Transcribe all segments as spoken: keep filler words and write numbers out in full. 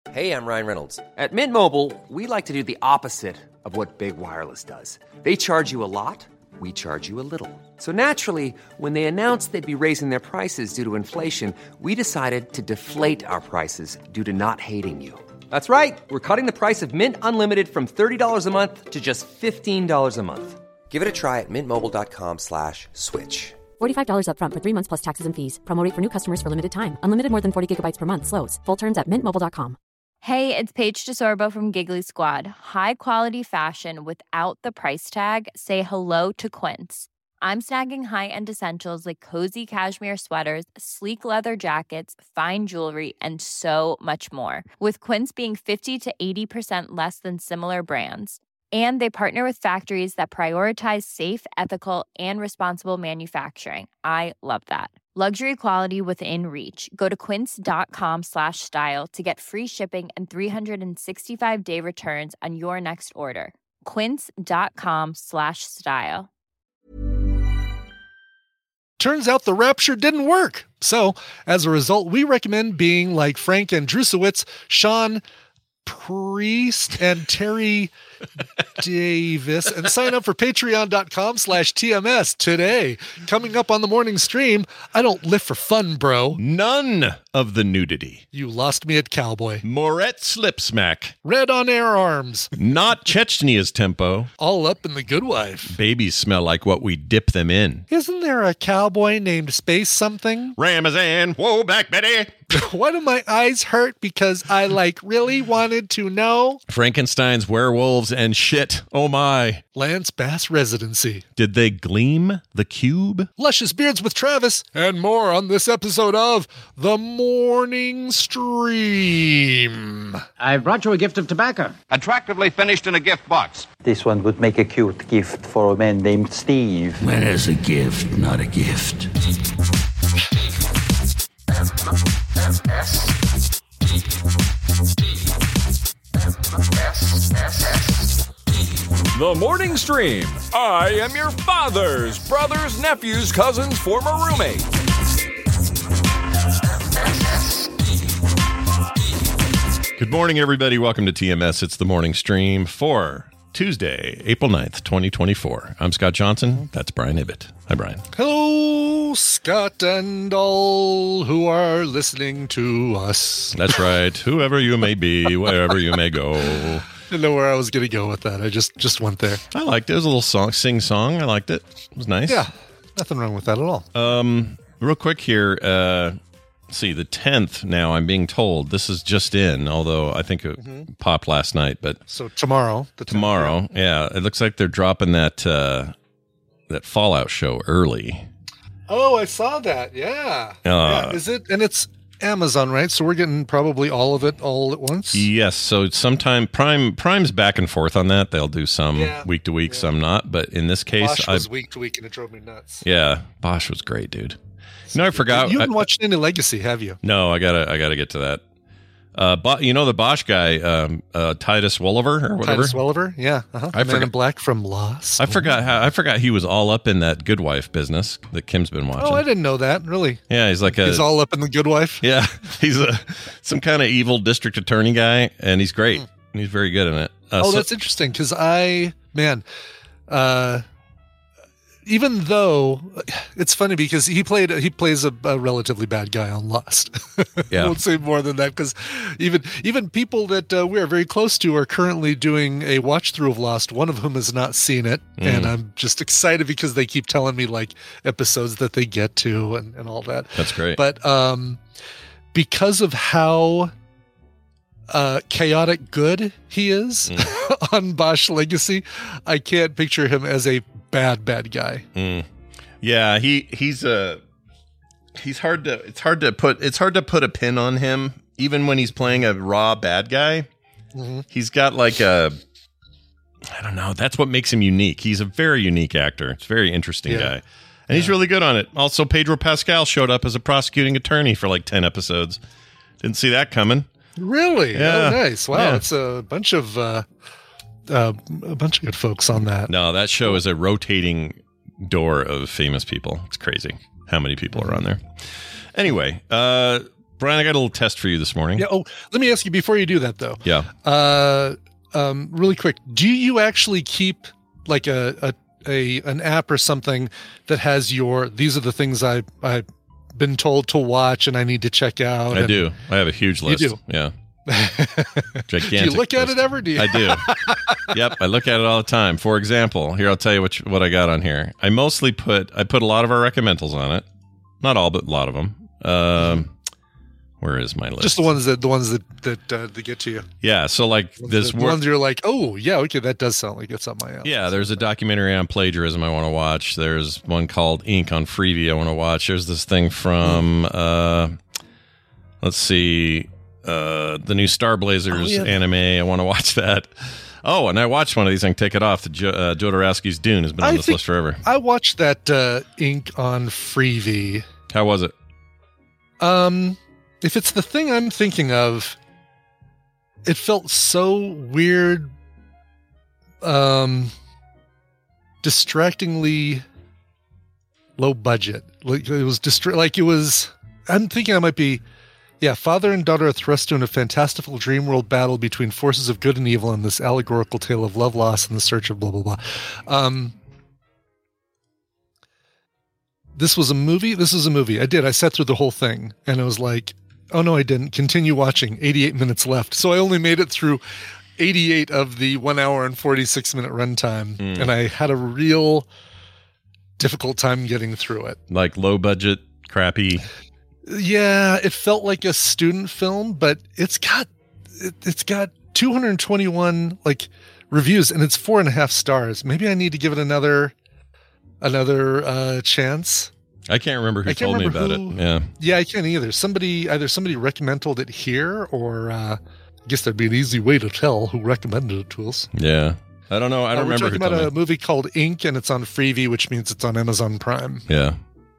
Hey, I'm Ryan Reynolds. At Mint Mobile, we like to do the opposite of what Big Wireless does. They charge you a lot, we charge you a little. So naturally, when they announced they'd be raising their prices due to inflation, we decided to deflate our prices due to not hating you. That's right. We're cutting the price of Mint Unlimited from thirty dollars a month to just fifteen dollars a month. Give it a try at mintmobile.com slash switch. forty-five dollars up front for three months plus taxes and fees. Promo rate for new customers for limited time. Unlimited more than forty gigabytes per month. Slows full terms at mint mobile dot com. Hey, it's Paige DeSorbo from Giggly Squad. High quality fashion without the price tag. Say hello to Quince. I'm snagging high-end essentials like cozy cashmere sweaters, sleek leather jackets, fine jewelry, and so much more. With Quince being fifty to eighty percent less than similar brands. And they partner with factories that prioritize safe, ethical, and responsible manufacturing. I love that. Luxury quality within reach. Go to quince.com slash style to get free shipping and three sixty-five day returns on your next order. Quince.com slash style. Turns out the rapture didn't work. So, as a result, we recommend being like Frank Andrusowitz, Sean Priest, and Terry Davis, and sign up for patreon.com slash TMS today. Coming up on the morning stream, I don't live for fun, bro. None of the nudity. You lost me at cowboy. Moret Slipsmack. Red on air arms. Not Chechnya's tempo. All up in the good wife. Babies smell like what we dip them in. Isn't there a cowboy named Space something? Ramazan. Whoa, back Betty. Why do my eyes hurt? Because I, like, really wanted to know? Frankenstein's werewolves and shit. Oh, my. Lance Bass Residency. Did they gleam the cube? Luscious Beards with Travis, and more on this episode of The Morning Stream. I've brought you a gift of tobacco. Attractively finished in a gift box. This one would make a cute gift for a man named Steve. When is a gift not a gift? The Morning Stream. I am your father's, brother's, nephew's, cousin's former roommate. Good morning, everybody. Welcome to T M S. It's the Morning Stream for Tuesday, April ninth, twenty twenty-four. I'm Scott Johnson. That's Brian Ibbett. Hi, Brian. Hello, Scott and all who are listening to us. That's right. Whoever you may be, wherever you may go. I didn't know where I was going to go with that. I just, just went there. I liked it. It was a little song, sing-song. I liked it. It was nice. Yeah, nothing wrong with that at all. Um, real quick here. Uh, let's see, the tenth now, I'm being told. This is just in, although I think it mm-hmm. popped last night. But So tomorrow. The tomorrow, tenth, yeah. yeah. It looks like they're dropping that, uh, that Fallout show early. Oh, I saw that. Yeah. Uh, yeah. Is it? And it's Amazon, right? So we're getting probably all of it all at once. Yes. So sometime Prime Prime's back and forth on that. They'll do some yeah. week to week, yeah. some not. But in this case, Bosch was I've, week to week, and it drove me nuts. Yeah, Bosch was great, dude. You know, I forgot. You haven't I, watched any Legacy, have you? No, I gotta, I gotta get to that. Uh, Bo- you know the Bosch guy, um, uh, Titus Welliver or whatever. Titus Welliver, yeah. Uh-huh. I Man forgot, in Black from Lost. I forgot how. I forgot he was all up in that Good Wife business that Kim's been watching. Oh, I didn't know that. Really? Yeah, he's like a. He's all up in the Good Wife. Yeah, he's a some kind of evil district attorney guy, and he's great. Mm. He's very good in it. Uh, oh, so- that's interesting because I, man, uh, even though it's funny because he played, he plays a, a relatively bad guy on Lost. Yeah. I won't say more than that because even even people that uh, we are very close to are currently doing a watch through of Lost. One of whom has not seen it, mm. and I'm just excited because they keep telling me like episodes that they get to and, and all that. That's great. But um, because of how uh, chaotic good he is mm. on Bosch Legacy, I can't picture him as a bad bad guy. Mm. Yeah, he he's a he's hard to it's hard to put it's hard to put a pin on him even when he's playing a raw bad guy. Mm-hmm. He's got like a I don't know, that's what makes him unique. He's a very unique actor. It's a very interesting yeah. guy. And yeah. he's really good on it. Also, Pedro Pascal showed up as a prosecuting attorney for like ten episodes. Didn't see that coming. Really? Yeah. Oh, nice. Wow, yeah. It's a bunch of uh Uh, a bunch of good folks on that. No, that show is a rotating door of famous people. It's crazy how many people are on there. Anyway, uh, Brian, I got a little test for you this morning. Yeah. Oh, let me ask you before you do that, though. Yeah. Uh, um, really quick. Do you actually keep like a, a, a an app or something that has your, these are the things I, I've been told to watch and I need to check out? I do. I have a huge list. You do? Yeah. Gigantic. Do you look at list. it ever? Do you? I do. Yep, I look at it all the time. For example, here I'll tell you what what I got on here. I mostly put I put a lot of our recommendals on it. Not all, but a lot of them. Um, mm-hmm. Where is my list? Just the ones that the ones that that, uh, that get to you. Yeah. So like this, the ones you're like, oh yeah, okay, that does sound like it's up my alley. Yeah. There's a documentary on plagiarism I want to watch. There's one called Ink on Freevee I want to watch. There's this thing from uh, let's see. Uh, the new Star Blazers oh, yeah. anime. I want to watch that. Oh, and I watched one of these. I can take it off. The jo- uh, Jodorowsky's Dune has been on I this list forever. I watched that uh, Ink on Freevee. How was it? Um, if it's the thing I'm thinking of, it felt so weird, um, distractingly low budget. Like it was distra- Like it was. I'm thinking I might be. Yeah, father and daughter are thrust into a fantastical dream world battle between forces of good and evil in this allegorical tale of love, loss, and the search of blah, blah, blah. Um, this was a movie? This is a movie. I did. I sat through the whole thing, and I was like, oh, no, I didn't. Continue watching. eighty-eight minutes left. So I only made it through eighty-eight of the one hour and forty-six minute runtime, mm. and I had a real difficult time getting through it. Like low budget, crappy... Yeah, it felt like a student film, but it's got it, it's got two hundred twenty-one like reviews, and it's four and a half stars. Maybe I need to give it another another uh, chance. I can't remember who can't told remember me about who, it. Yeah, yeah, I can't either. Somebody either somebody recommended it here, or uh, I guess there'd be an easy way to tell who recommended it to us. Yeah, I don't know. I don't uh, remember. We're talking who about told a me. movie called Ink, and it's on Freevee, which means it's on Amazon Prime. Yeah.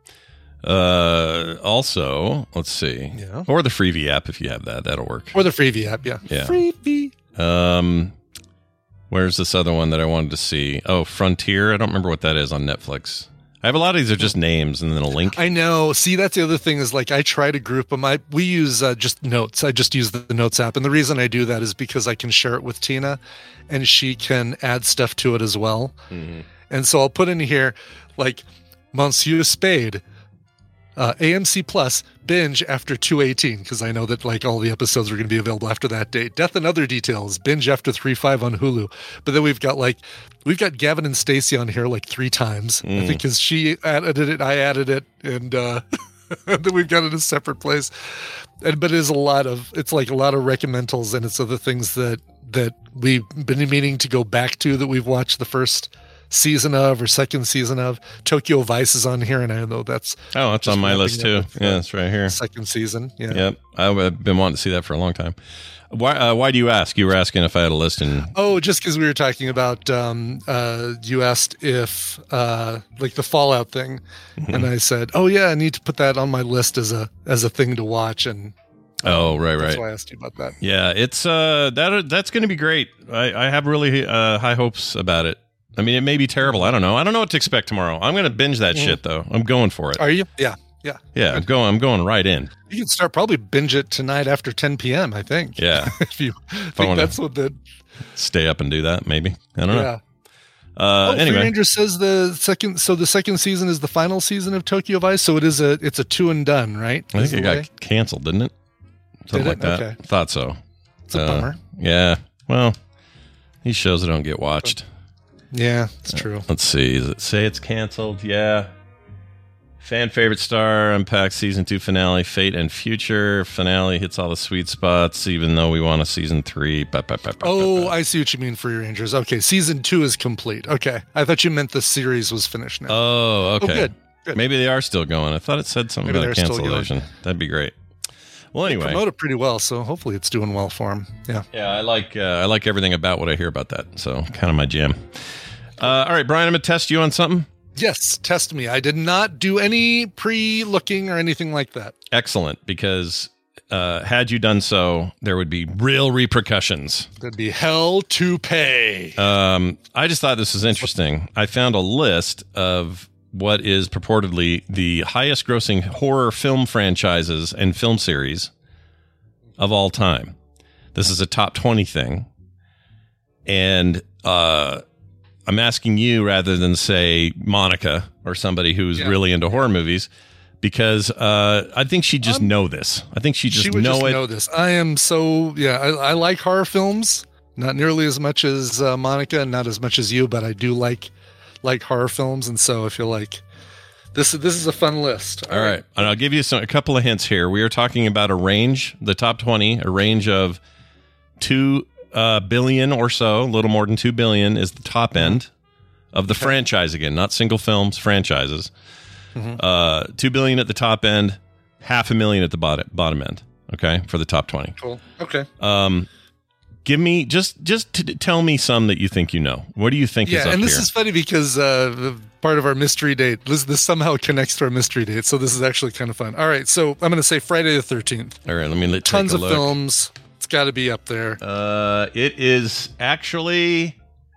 Uh, also, let's see. Yeah. Or the Freevee app if you have that, that'll work. Or the Freevee app, yeah. Yeah. Freevee. Um, where's this other one that I wanted to see? Oh, Frontier. I don't remember what that is on Netflix. I have a lot of these are just names and then a link. I know. See, that's the other thing is like I try to group them. I we use uh, just Notes. I just use the, the Notes app, and the reason I do that is because I can share it with Tina, and she can add stuff to it as well. Mm-hmm. And so I'll put in here like Monsieur Spade. Uh, A M C Plus binge after two eighteen because I know that like all the episodes are going to be available after that date. Death and Other Details binge after three five on Hulu. But then we've got like we've got Gavin and Stacey on here like three times. Mm. I think because she added it, I added it, and uh, then we've got it in a separate place. And but it is a lot of it's like a lot of recommendals, and it's other things that that we've been meaning to go back to that we've watched the first season of or second season of. Tokyo Vice is on here, and I know that's oh that's on my list too. Yeah, it's right here. Second season. Yeah. Yep. I've been wanting to see that for a long time. Why uh, why do you ask? You were asking if I had a list and oh, just because we were talking about um uh you asked if uh like the Fallout thing, mm-hmm. and I said, oh yeah, I need to put that on my list as a as a thing to watch. And oh right that's right. That's why I asked you about that. Yeah, it's uh that that's going to be great. I, I have really uh, high hopes about it. I mean, it may be terrible. I don't know. I don't know what to expect tomorrow. I'm going to binge that mm. shit, though. I'm going for it. Are you? Yeah, yeah. Yeah, I'm going, I'm going right in. You can start probably binge it tonight after ten p.m., I think. Yeah. if you if think that's what the... Stay up and do that, maybe. I don't know. Yeah. Uh, oh, anyway. Free Ranger says the second, so the second season is the final season of Tokyo Vice, so it is a, it's a two and done, right? I think it got way? canceled, didn't it? Something Did like it? that. Okay. Thought so. It's a uh, bummer. Yeah. Well, these shows don't get watched. Yeah, it's true. Uh, let's see. Does it say it's canceled? Yeah. Fan favorite star unpacks season two finale. Fate and Future finale hits all the sweet spots, even though we want a season three. Bah, bah, bah, bah, oh, bah, bah. I see what you mean. Free Rangers. Okay, season two is complete. Okay, I thought you meant the series was finished now. Oh, okay. Oh, good. Good. Maybe they are still going. I thought it said something Maybe about cancellation. That'd be great. Well, anyway, they promote it pretty well, so hopefully it's doing well for them. Yeah, yeah. I like uh, I like everything about what I hear about that. So kind of my jam. Uh, all right, Brian, I'm gonna test you on something. Yes, test me. I did not do any pre-looking or anything like that. Excellent, because uh, had you done so, there would be real repercussions. There'd be hell to pay. Um, I just thought this was interesting. I found a list of what is purportedly the highest grossing horror film franchises and film series of all time. This is a top twenty thing. And uh, I'm asking you rather than say Monica or somebody who's yeah. really into horror movies, because uh, I think she'd just um, know this. I think she just she would know just it. know this. I am so, yeah, I, I like horror films, not nearly as much as uh, Monica, and not as much as you, but I do like like horror films, and so I feel like this, this is a fun list. All, All right. right. And I'll give you some, a couple of hints here. We are talking about a range, the top twenty, a range of two uh, billion or so, a little more than two billion is the top end of the okay. franchise again, not single films, franchises. Mm-hmm. Uh, two billion at the top end, half a million at the bottom bottom end. Okay, for the top twenty. Cool. Okay. Um, give me just just to tell me some that you think you know. What do you think? Yeah, is up and this here? is funny because uh, part of our mystery date. This, this somehow connects to our mystery date, so this is actually kind of fun. All right, so I'm going to say Friday the thirteenth. All right, let me let, tons take a of look. films. It's got to be up there. Uh, it is actually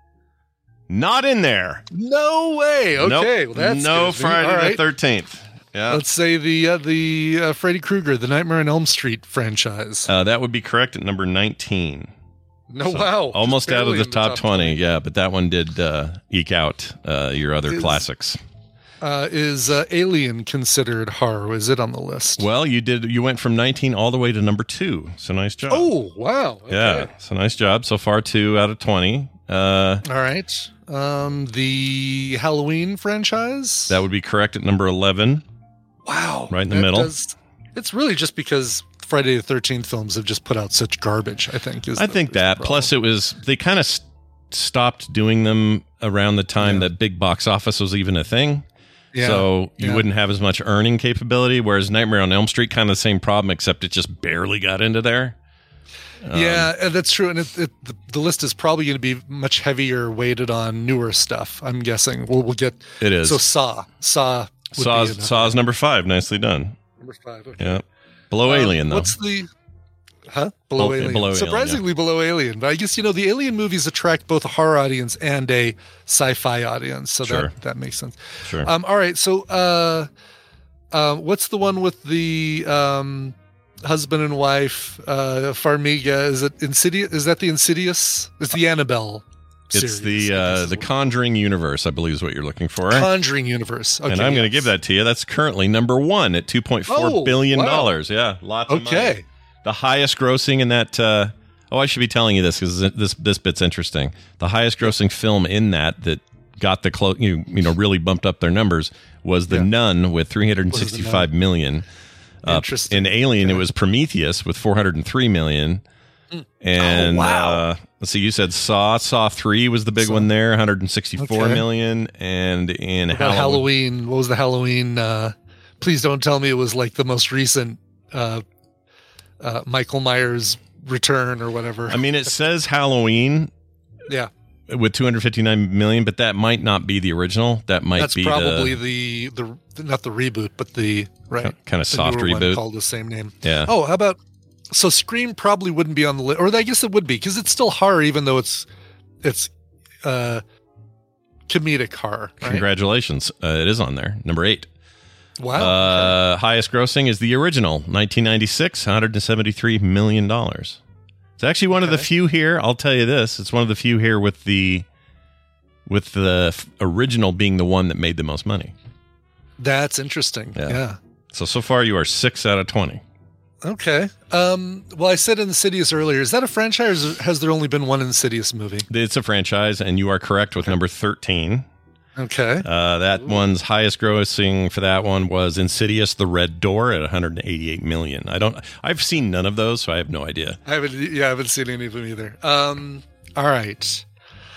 not in there. No way. Okay, nope. well, that's no good. Friday All right. the thirteenth. Yeah. Let's say the uh, the uh, Freddy Krueger, the Nightmare on Elm Street franchise. Uh, that would be correct at number nineteen. No, so wow. Almost out of the, the top, top twenty. twenty. Yeah, but that one did uh, eke out uh, your other is, classics. Uh, is uh, Alien considered horror? Is it on the list? Well, you did. You went from nineteen all the way to number two. So nice job. Oh, wow. Okay. Yeah. So nice job. So far, two out of twenty. Uh, all right. Um, the Halloween franchise? That would be correct at number eleven. Wow. Right in the middle. Does, it's really just because Friday the thirteenth films have just put out such garbage, I think. Is I the, think is that. Plus, it was, they kind of st- stopped doing them around the time yeah. that big box office was even a thing. Yeah. So you yeah. wouldn't have as much earning capability, whereas Nightmare on Elm Street, kind of the same problem, except it just barely got into there. Um, yeah, that's true. And it, it, the, the list is probably going to be much heavier weighted on newer stuff, I'm guessing. We'll, we'll get. It is. So Saw. Saw. Saw's, Saw's number five. Nicely done. Number five. Okay. Yeah. Below um, Alien, though. What's the. Huh? Below oh, Alien. Below Surprisingly Alien, yeah. below Alien. But I guess, you know, the Alien movies attract both a horror audience and a sci-fi audience. So sure. that, that makes sense. Sure. Um, all right. So uh, uh, what's the one with the um, husband and wife, uh, Farmiga? Is it Insidious? Is that the Insidious? It's the Annabelle It's series. the uh, the Conjuring universe, I believe is what you're looking for. Conjuring universe. Okay, and I'm going to yes. give that to you. That's currently number one at two point four oh, billion dollars. Wow. Yeah, lots of okay. money. The highest grossing in that. Uh, oh, I should be telling you this because this this bit's interesting. The highest grossing film in that that got the clo- you you know really bumped up their numbers was The yeah. Nun with three hundred sixty-five million. Uh, Interesting. In Alien, okay. it was Prometheus with four hundred three million. And oh, wow. uh, let's see, you said Saw. Saw three was the big Saw. one there, one hundred sixty-four okay. million. And in what about Halloween, Halloween, what was the Halloween? Uh, please don't tell me it was like the most recent uh, uh, Michael Myers return or whatever. I mean, it says Halloween. Yeah. With two hundred fifty-nine million, but that might not be the original. That might That's be probably the, the, the not the reboot, but the right kind of the soft newer one reboot called the same name. Yeah. Oh, how about so Scream probably wouldn't be on the list, or I guess it would be because it's still horror, even though it's it's uh, comedic horror. Right? Congratulations, uh, it is on there, number eight. Wow. Uh, okay. Highest grossing is the original, nineteen ninety-six, one hundred seventy-three million dollars. It's actually one okay. of the few here. I'll tell you this: it's one of the few here with the with the f- original being the one that made the most money. That's interesting. Yeah. yeah. So so far you are six out of twenty. Okay. Um, well, I said Insidious earlier. Is that a franchise, or has there only been one Insidious movie? It's a franchise, and you are correct with okay. number thirteen. Okay. Uh, that Ooh. one's highest grossing for that one was Insidious: The Red Door at one hundred eighty-eight million. I don't. I've seen none of those, so I have no idea. I haven't. Yeah, I haven't seen any of them either. Um. All right.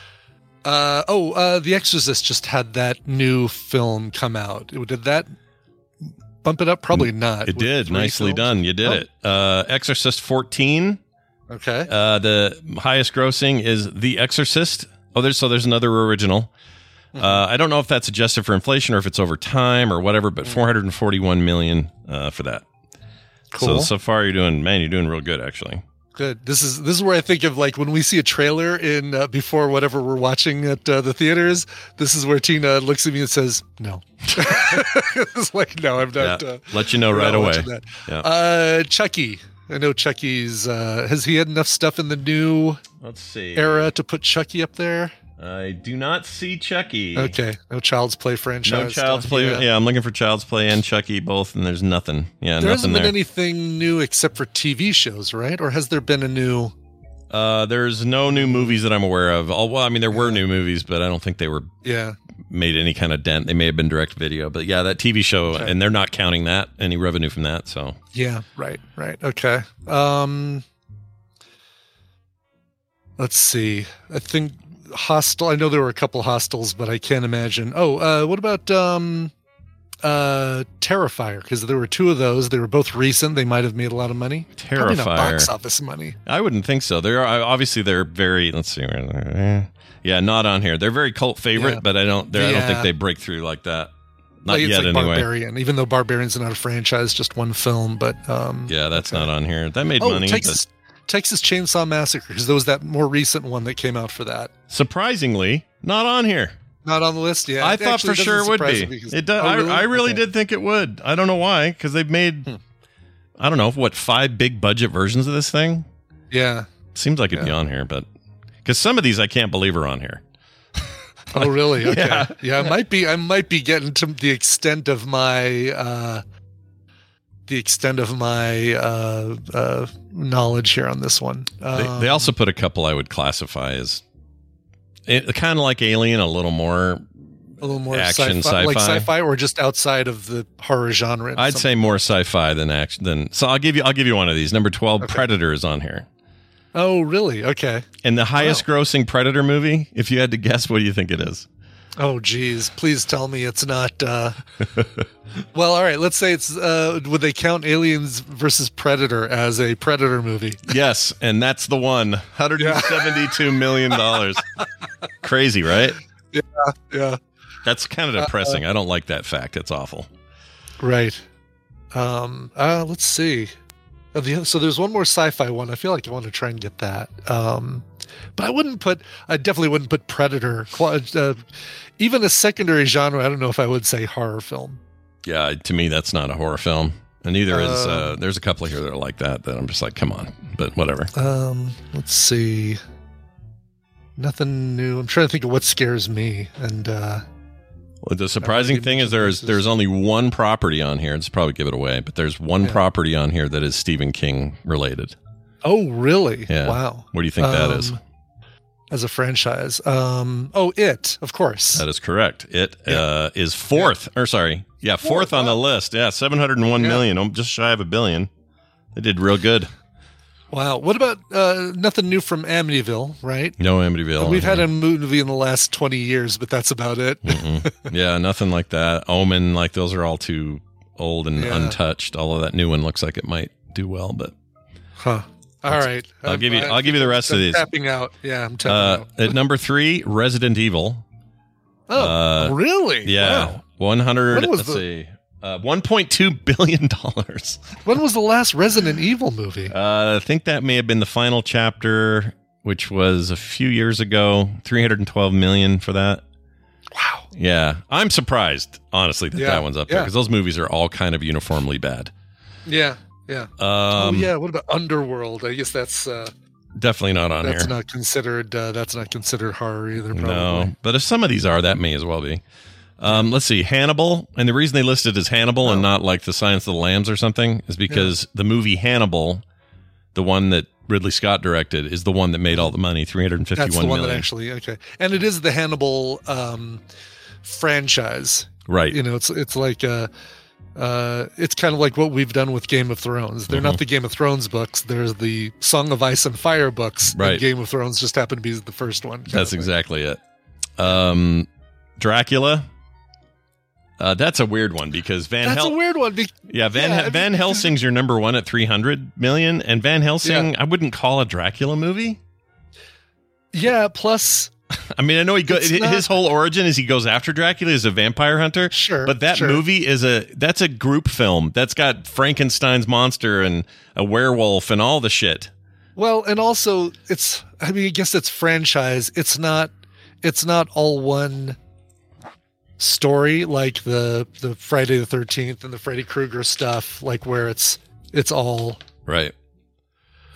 Uh. Oh. Uh. The Exorcist just had that new film come out. Did that bump it up? Probably not. It did. Nicely films. done. You did oh. it. Uh. Exorcist fourteen. Okay. Uh. The highest grossing is The Exorcist. Oh, there's so there's another original. Uh, I don't know if that's adjusted for inflation or if it's over time or whatever, but four hundred forty-one million uh, for that. Cool. So so far you're doing, man, you're doing real good actually. Good. This is this is where I think of like when we see a trailer in uh, before whatever we're watching at uh, the theaters. This is where Tina looks at me and says, "No." It's like, no, I'm not. Yeah. Uh, Let you know right away. Yeah. Uh, Chucky. I know Chucky's. Uh, has he had enough stuff in the new Let's see. era to put Chucky up there? I do not see Chucky. Okay, no Child's Play franchise. No Child's stuff. Play. Yeah. Yeah, I'm looking for Child's Play and Chucky both, and there's nothing. Yeah, there nothing hasn't there. been anything new except for T V shows, right? Or has there been a new? Uh, there's no new movies that I'm aware of. Oh, well, I mean, there were new movies, but I don't think they were. Yeah. Made any kind of dent. They may have been direct video, but yeah, that T V show, Okay. and they're not counting that any revenue from that. So Yeah. Right. Right. Okay. Um. Let's see. I think Hostel. I know there were a couple Hostels, but I can't imagine. Oh, uh, what about um, uh, Terrifier? Because there were two of those. They were both recent. They might have made a lot of money. Probably not Terrifier. box office money. I wouldn't think so. They're obviously they're very. Let's see. Yeah, not on here. They're very cult favorite, Yeah. but I don't. they're- I don't think Yeah. they break through like that. Not Like, it's yet, like anyway. Barbarian, even though Barbarian's not a franchise, just one film. But um, Yeah, that's not on here. That made oh, money. Texas, Texas Chainsaw Massacre, because there was that more recent one that came out for that. but surprisingly, not on here. Not on the list yet. I It thought actually for sure it doesn't would surprise be. me because- It does. Oh, I, really? I really Okay. did think it would. I don't know why, because they've made. Hmm. I don't know what five big budget versions of this thing. Yeah. Seems like it'd be Yeah. on here, but because some of these I can't believe are on here. Oh, really? Okay. Yeah. Yeah. I might be. I might be getting to the extent of my. Uh, the extent of my uh, uh, knowledge here on this one. Um, They, they also put a couple I would classify as it, kind of like Alien, a little more. a little more action, sci-fi, like sci-fi. sci-fi, or just outside of the horror genre. in I'd some- say more sci-fi than action. Than so. I'll give you. I'll give you one of these. Number twelve, Okay. Predator is on here, Oh, really? Okay. and the highest Wow. grossing Predator movie. If you had to guess, what do you think it is? Oh, geez. Please tell me it's not. Uh... well, all right. Let's say it's. Uh, would they count Aliens versus Predator as a Predator movie? Yes, and that's the one. one hundred seventy-two million dollars. Crazy, right? Yeah. Yeah. That's kind of depressing. I don't like that fact. It's awful. Right. Um. Uh. Let's see. Uh, the, so there's one more sci-fi one. I feel like I want to try and get that. Um. But I wouldn't put. I definitely wouldn't put Predator. Uh, even a secondary genre. I don't know if I would say horror film. Yeah, to me, that's not a horror film. And neither is, Um, uh, there's a couple here that are like that, that I'm just like, come on. But whatever. Um. Let's see. Nothing new. I'm trying to think of what scares me. And uh, Well, the surprising thing is there's there's only one property on here. It's probably give it away, but there's one Yeah. property on here that is Stephen King related. oh, really? Yeah. Wow. What do you think that is? Um, As a franchise. Um. Oh, It. Of course. That is correct. It Yeah. uh, is fourth, or sorry, yeah, fourth, Fourth, on the wow. list. Yeah, seven hundred one Yeah. million, um, just shy of a billion. They did real good. Wow. What about uh, nothing new from Amityville? Right. No Amityville. We've on had here. a movie in the last twenty years, but that's about it. Mm-mm. Yeah, nothing like that. Omen, like those are all too old and Yeah. untouched. Although that new one looks like it might do well, but Huh. All right. I'll I'm- give you. I- I'll give you the rest I'm of these. Tapping out. Yeah, I'm tapping Uh, out. at number three, Resident Evil. Oh, uh, really? Yeah, Wow. one hundred. When was Let's the- see, uh, one point two billion dollars. When was the last Resident Evil movie? Uh, I think that may have been the final chapter, which was a few years ago. Three hundred and twelve million for that. Wow. Yeah, I'm surprised, honestly, that Yeah, that one's up there yeah. because those movies are all kind of uniformly bad. Yeah. Yeah. Um, oh, yeah. What about Underworld? I guess that's uh, definitely not on that's here. not considered. Uh, that's not considered horror either. Probably. No, but if some of these are, that may as well be. Um, let's see, Hannibal, and the reason they listed as Hannibal and not like the Silence of the Lambs or something is because the movie Hannibal, the one that Ridley Scott directed, is the one that made all the money, three hundred That's the fifty-one one million. that actually okay, and it is the Hannibal um, franchise. Right. You know, it's it's like uh, uh, it's kind of like what we've done with Game of Thrones. They're Mhm. not the Game of Thrones books. There's the Song of Ice and Fire books. and Right. Game of Thrones just happened to be the first one. kind That's of thing. exactly it. Um, Dracula. Uh, that's a weird one because Van That's Hel- a weird one. Be- yeah, Van yeah, I He- mean, Van Helsing's your number one at three hundred million, and Van Helsing I wouldn't call a Dracula movie. yeah. Plus, I mean, I know he go- It's his not- whole origin is he goes after Dracula as a vampire hunter. Sure, but that sure. movie is a that's a group film that's got Frankenstein's monster and a werewolf and all the shit. well, and also it's. I mean, I guess it's franchise. It's not. It's not all one story like the the Friday the thirteenth and the Freddy Krueger stuff. Like where it's it's all Right.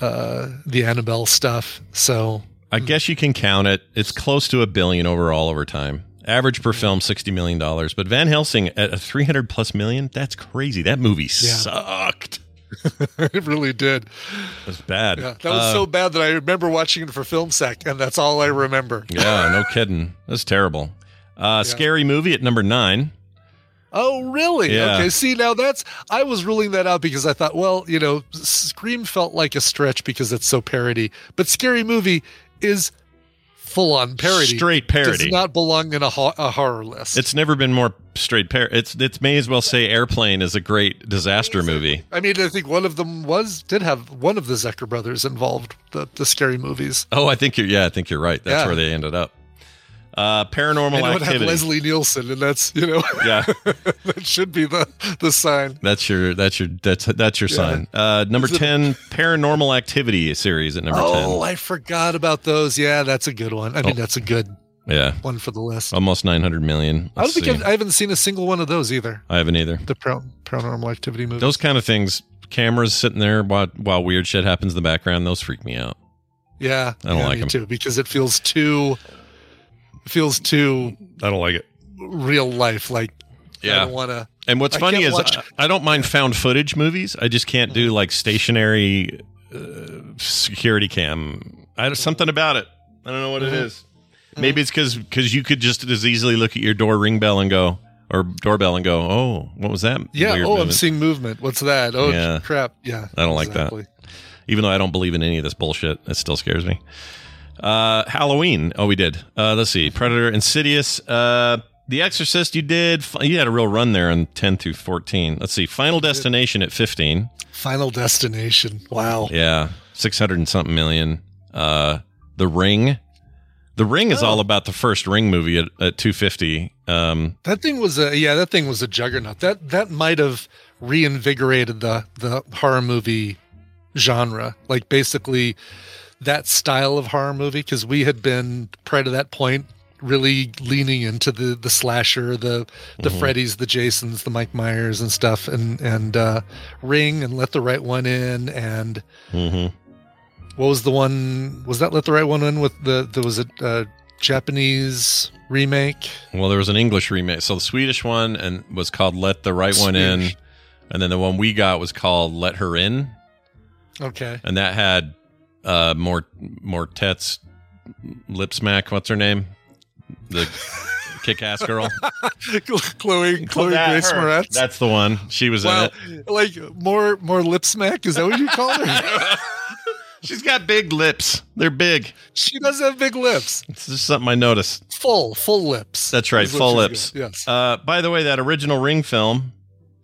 uh, the Annabelle stuff. So I guess you can count it. It's close to a billion overall over time. Average per film, sixty million dollars. But Van Helsing at a three hundred plus million, that's crazy. That movie yeah. sucked. It really did. It was bad. Yeah, that was uh, so bad that I remember watching it for FilmSec, and that's all I remember. Yeah, no kidding. That's terrible. Uh, yeah. Scary Movie at number nine. Oh, really? Yeah. Okay, see, now that's, I was ruling that out because I thought, well, you know, Scream felt like a stretch because it's so parody, but Scary Movie is full-on parody. Straight parody. Does not belong in a, ho- a horror list. It's never been more straight parody. It's, it may as well say Airplane is a great disaster movie. I mean, I think one of them was, did have one of the Zecker brothers involved, the, the Scary Movies. Oh, I think you're, yeah, I think you're right. That's yeah. where they ended up. Uh, Paranormal I know Activity. It had Leslie Nielsen, and that's, you know, yeah, that should be the the sign. That's your that's your that's that's your yeah. sign. Uh, number ten, Paranormal Activity series at number oh, ten. Oh, I forgot about those. Yeah, that's a good one. I mean, oh. that's a good yeah one for the list. Almost nine hundred million. Let's I don't think see. I've, I haven't seen a single one of those either. I haven't either. The par- Paranormal Activity movies. Those kind of things, cameras sitting there while while weird shit happens in the background. Those freak me out. Yeah, I don't yeah, like me them too because it feels too. feels too I don't like it real life like yeah I don't want to and what's I funny is watch, I, I don't mind found footage movies. I just can't do like stationary uh, security cam. I have something about it. I don't know what mm-hmm. it is. Maybe it's because because you could just as easily look at your door ring bell and go or doorbell and go, oh, what was that? Yeah. Weird oh movement? I'm seeing movement. What's that? Oh yeah. crap. Yeah, I don't exactly. like that. Even though I don't believe in any of this bullshit, it still scares me. Uh, Halloween. Oh, we did. Uh, let's see. Predator, Insidious, uh, The Exorcist. You did. You had a real run there in ten through fourteen. Let's see. Final Destination at fifteen. Final Destination. Wow. Yeah, six hundred and something million. Uh, The Ring. The Ring is oh. all about the first Ring movie at, at two fifty. Um, that thing was a yeah. That thing was a juggernaut. That that might have reinvigorated the the horror movie genre. Like basically. That style of horror movie, because we had been prior to that point really leaning into the the slasher, the the mm-hmm. Freddys, the Jasons, the Mike Myers and stuff, and and uh, Ring and Let the Right One In, and mm-hmm. what was the one? Was that Let the Right One In with the there was a uh, Japanese remake? Well, there was an English remake. So the Swedish one and was called Let the Right Swedish. One In, and then the one we got was called Let Her In. Okay, and that had. Uh, more, more Tets, lip smack. What's her name? The kick-ass girl, Chloe, Chloe Grace Moretz. That's the one. She was wow. in it. Like more, more lip smack. Is that what you call her? She's got big lips. They're big. She does have big lips. It's just something I noticed. Full, full lips. That's right, full lips. Got. Yes. Uh, by the way, that original Ring film,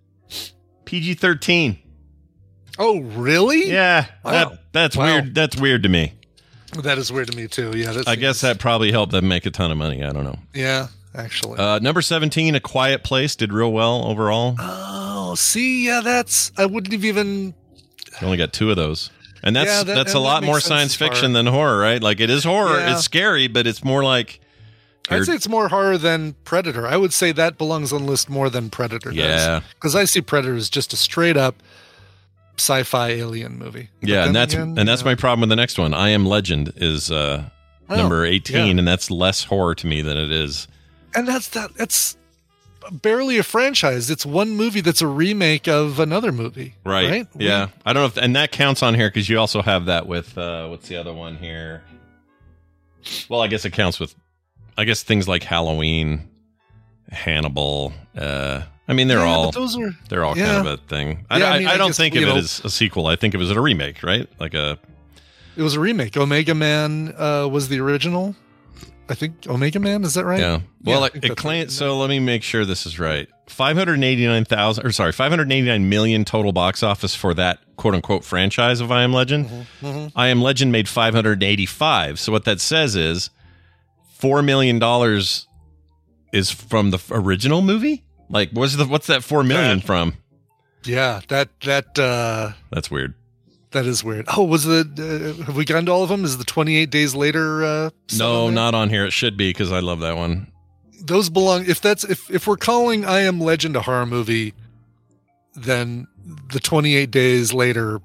P G thirteen. Oh, really? Yeah, wow. that, that's wow. weird. That's weird to me. That is weird to me too. Yeah, that's, I guess that probably helped them make a ton of money. I don't know. Yeah, actually. Uh, number seventeen, A Quiet Place, did real well overall. Oh, see, yeah, that's I wouldn't have even. You only got two of those, and that's yeah, that, that's and a lot more science fiction than horror, right? Like it is horror. Yeah. It's scary, but it's more like. I'd say it's more horror than Predator. I would say that belongs on the list more than Predator. Yeah, because I see Predator as just a straight up. Sci-fi alien movie. But yeah, and that's again, and that's know. my problem with the next one. I Am Legend is uh, oh, number eighteen, yeah. and that's less horror to me than it is. And that's that. It's barely a franchise. It's one movie that's a remake of another movie. Right. right? Yeah. We, I don't know if and that counts on here because you also have that with uh, what's the other one here? Well, I guess it counts with. I guess things like Halloween, Hannibal. Uh, I mean, they're yeah, all those are, they're all yeah. kind of a thing. I, yeah, I, I, mean, I, I don't guess, think of know, it as a sequel. I think of it as a remake, right? Like a. It was a remake. Omega Man uh, was the original. I think Omega Man, is that right? Yeah. Well, yeah, it, it claims. So let me make sure this is right. Five hundred eighty-nine thousand, or sorry, five hundred eighty-nine million total box office for that quote unquote franchise of I Am Legend. Mm-hmm, mm-hmm. I Am Legend made five hundred eighty-five. So what that says is four million dollars is from the original movie. Like, what's the what's that four million that, from? Yeah, that that uh, that's weird. That is weird. Oh, was the uh, have we gotten to all of them? Is the twenty-eight Days Later? Uh, no, not on here. It should be because I love that one. Those belong. If that's if if we're calling I Am Legend a horror movie, then the twenty-eight Days Later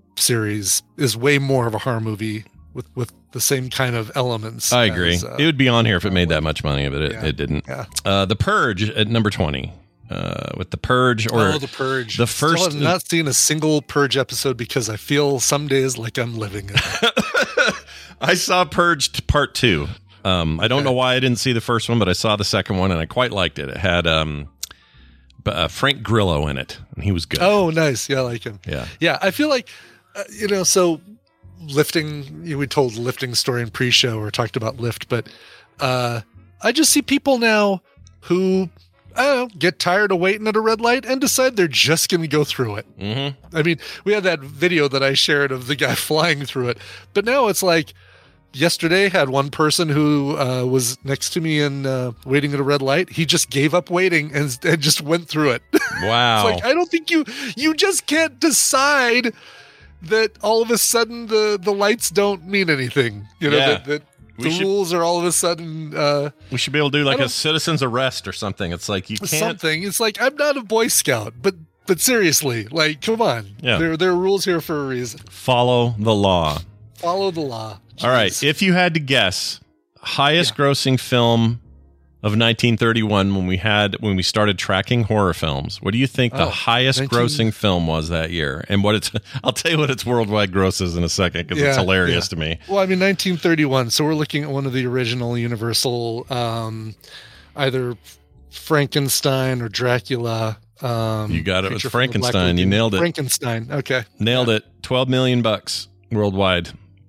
series is way more of a horror movie with, with the same kind of elements. I agree. As, uh, it would be on here if it made that much money, but it, yeah, it didn't. Yeah. Uh, The Purge at number twenty. Uh, with The Purge, or oh, The Purge. The first, Still have not seen a single Purge episode because I feel some days like I'm living it. I saw Purge Part Two. Um, I don't Okay. know why I didn't see the first one, but I saw the second one and I quite liked it. It had um, uh, Frank Grillo in it, and he was good. Oh, nice. Yeah, I like him. Yeah, yeah. I feel like uh, you know, so lifting. You know, we told the lifting story in pre-show or talked about lift, but uh, I just see people now who. I don't know, get tired of waiting at a red light and decide they're just going to go through it. Mm-hmm. I mean, we had that video that I shared of the guy flying through it, but now it's like yesterday had one person who uh, was next to me and uh, waiting at a red light. He just gave up waiting and, and just went through it. Wow. It's like, I don't think you, you just can't decide that all of a sudden the, the lights don't mean anything. You know, Yeah. that, that We the should- rules are all of a sudden uh, we should be able to do like I a don't- citizen's arrest or something. It's like you can't. something. It's like, I'm not a Boy Scout, but but seriously, like, come on. Yeah. There, there are rules here for a reason. Follow the law. Follow the law. All right. Jeez. If you had to guess, highest grossing film of nineteen thirty-one when we had when we started tracking horror films, what do you think the Oh, highest nineteen grossing film was that year? And what it's I'll tell you what its worldwide gross is in a second because it's Yeah, hilarious yeah. to me. Well, I mean, nineteen thirty-one. So we're looking at one of the original Universal, um, either Frankenstein or Dracula. Um, You got it with Creature from the Black Frankenstein. You Lagoon. nailed it. Frankenstein. Okay. Nailed it. twelve million bucks worldwide.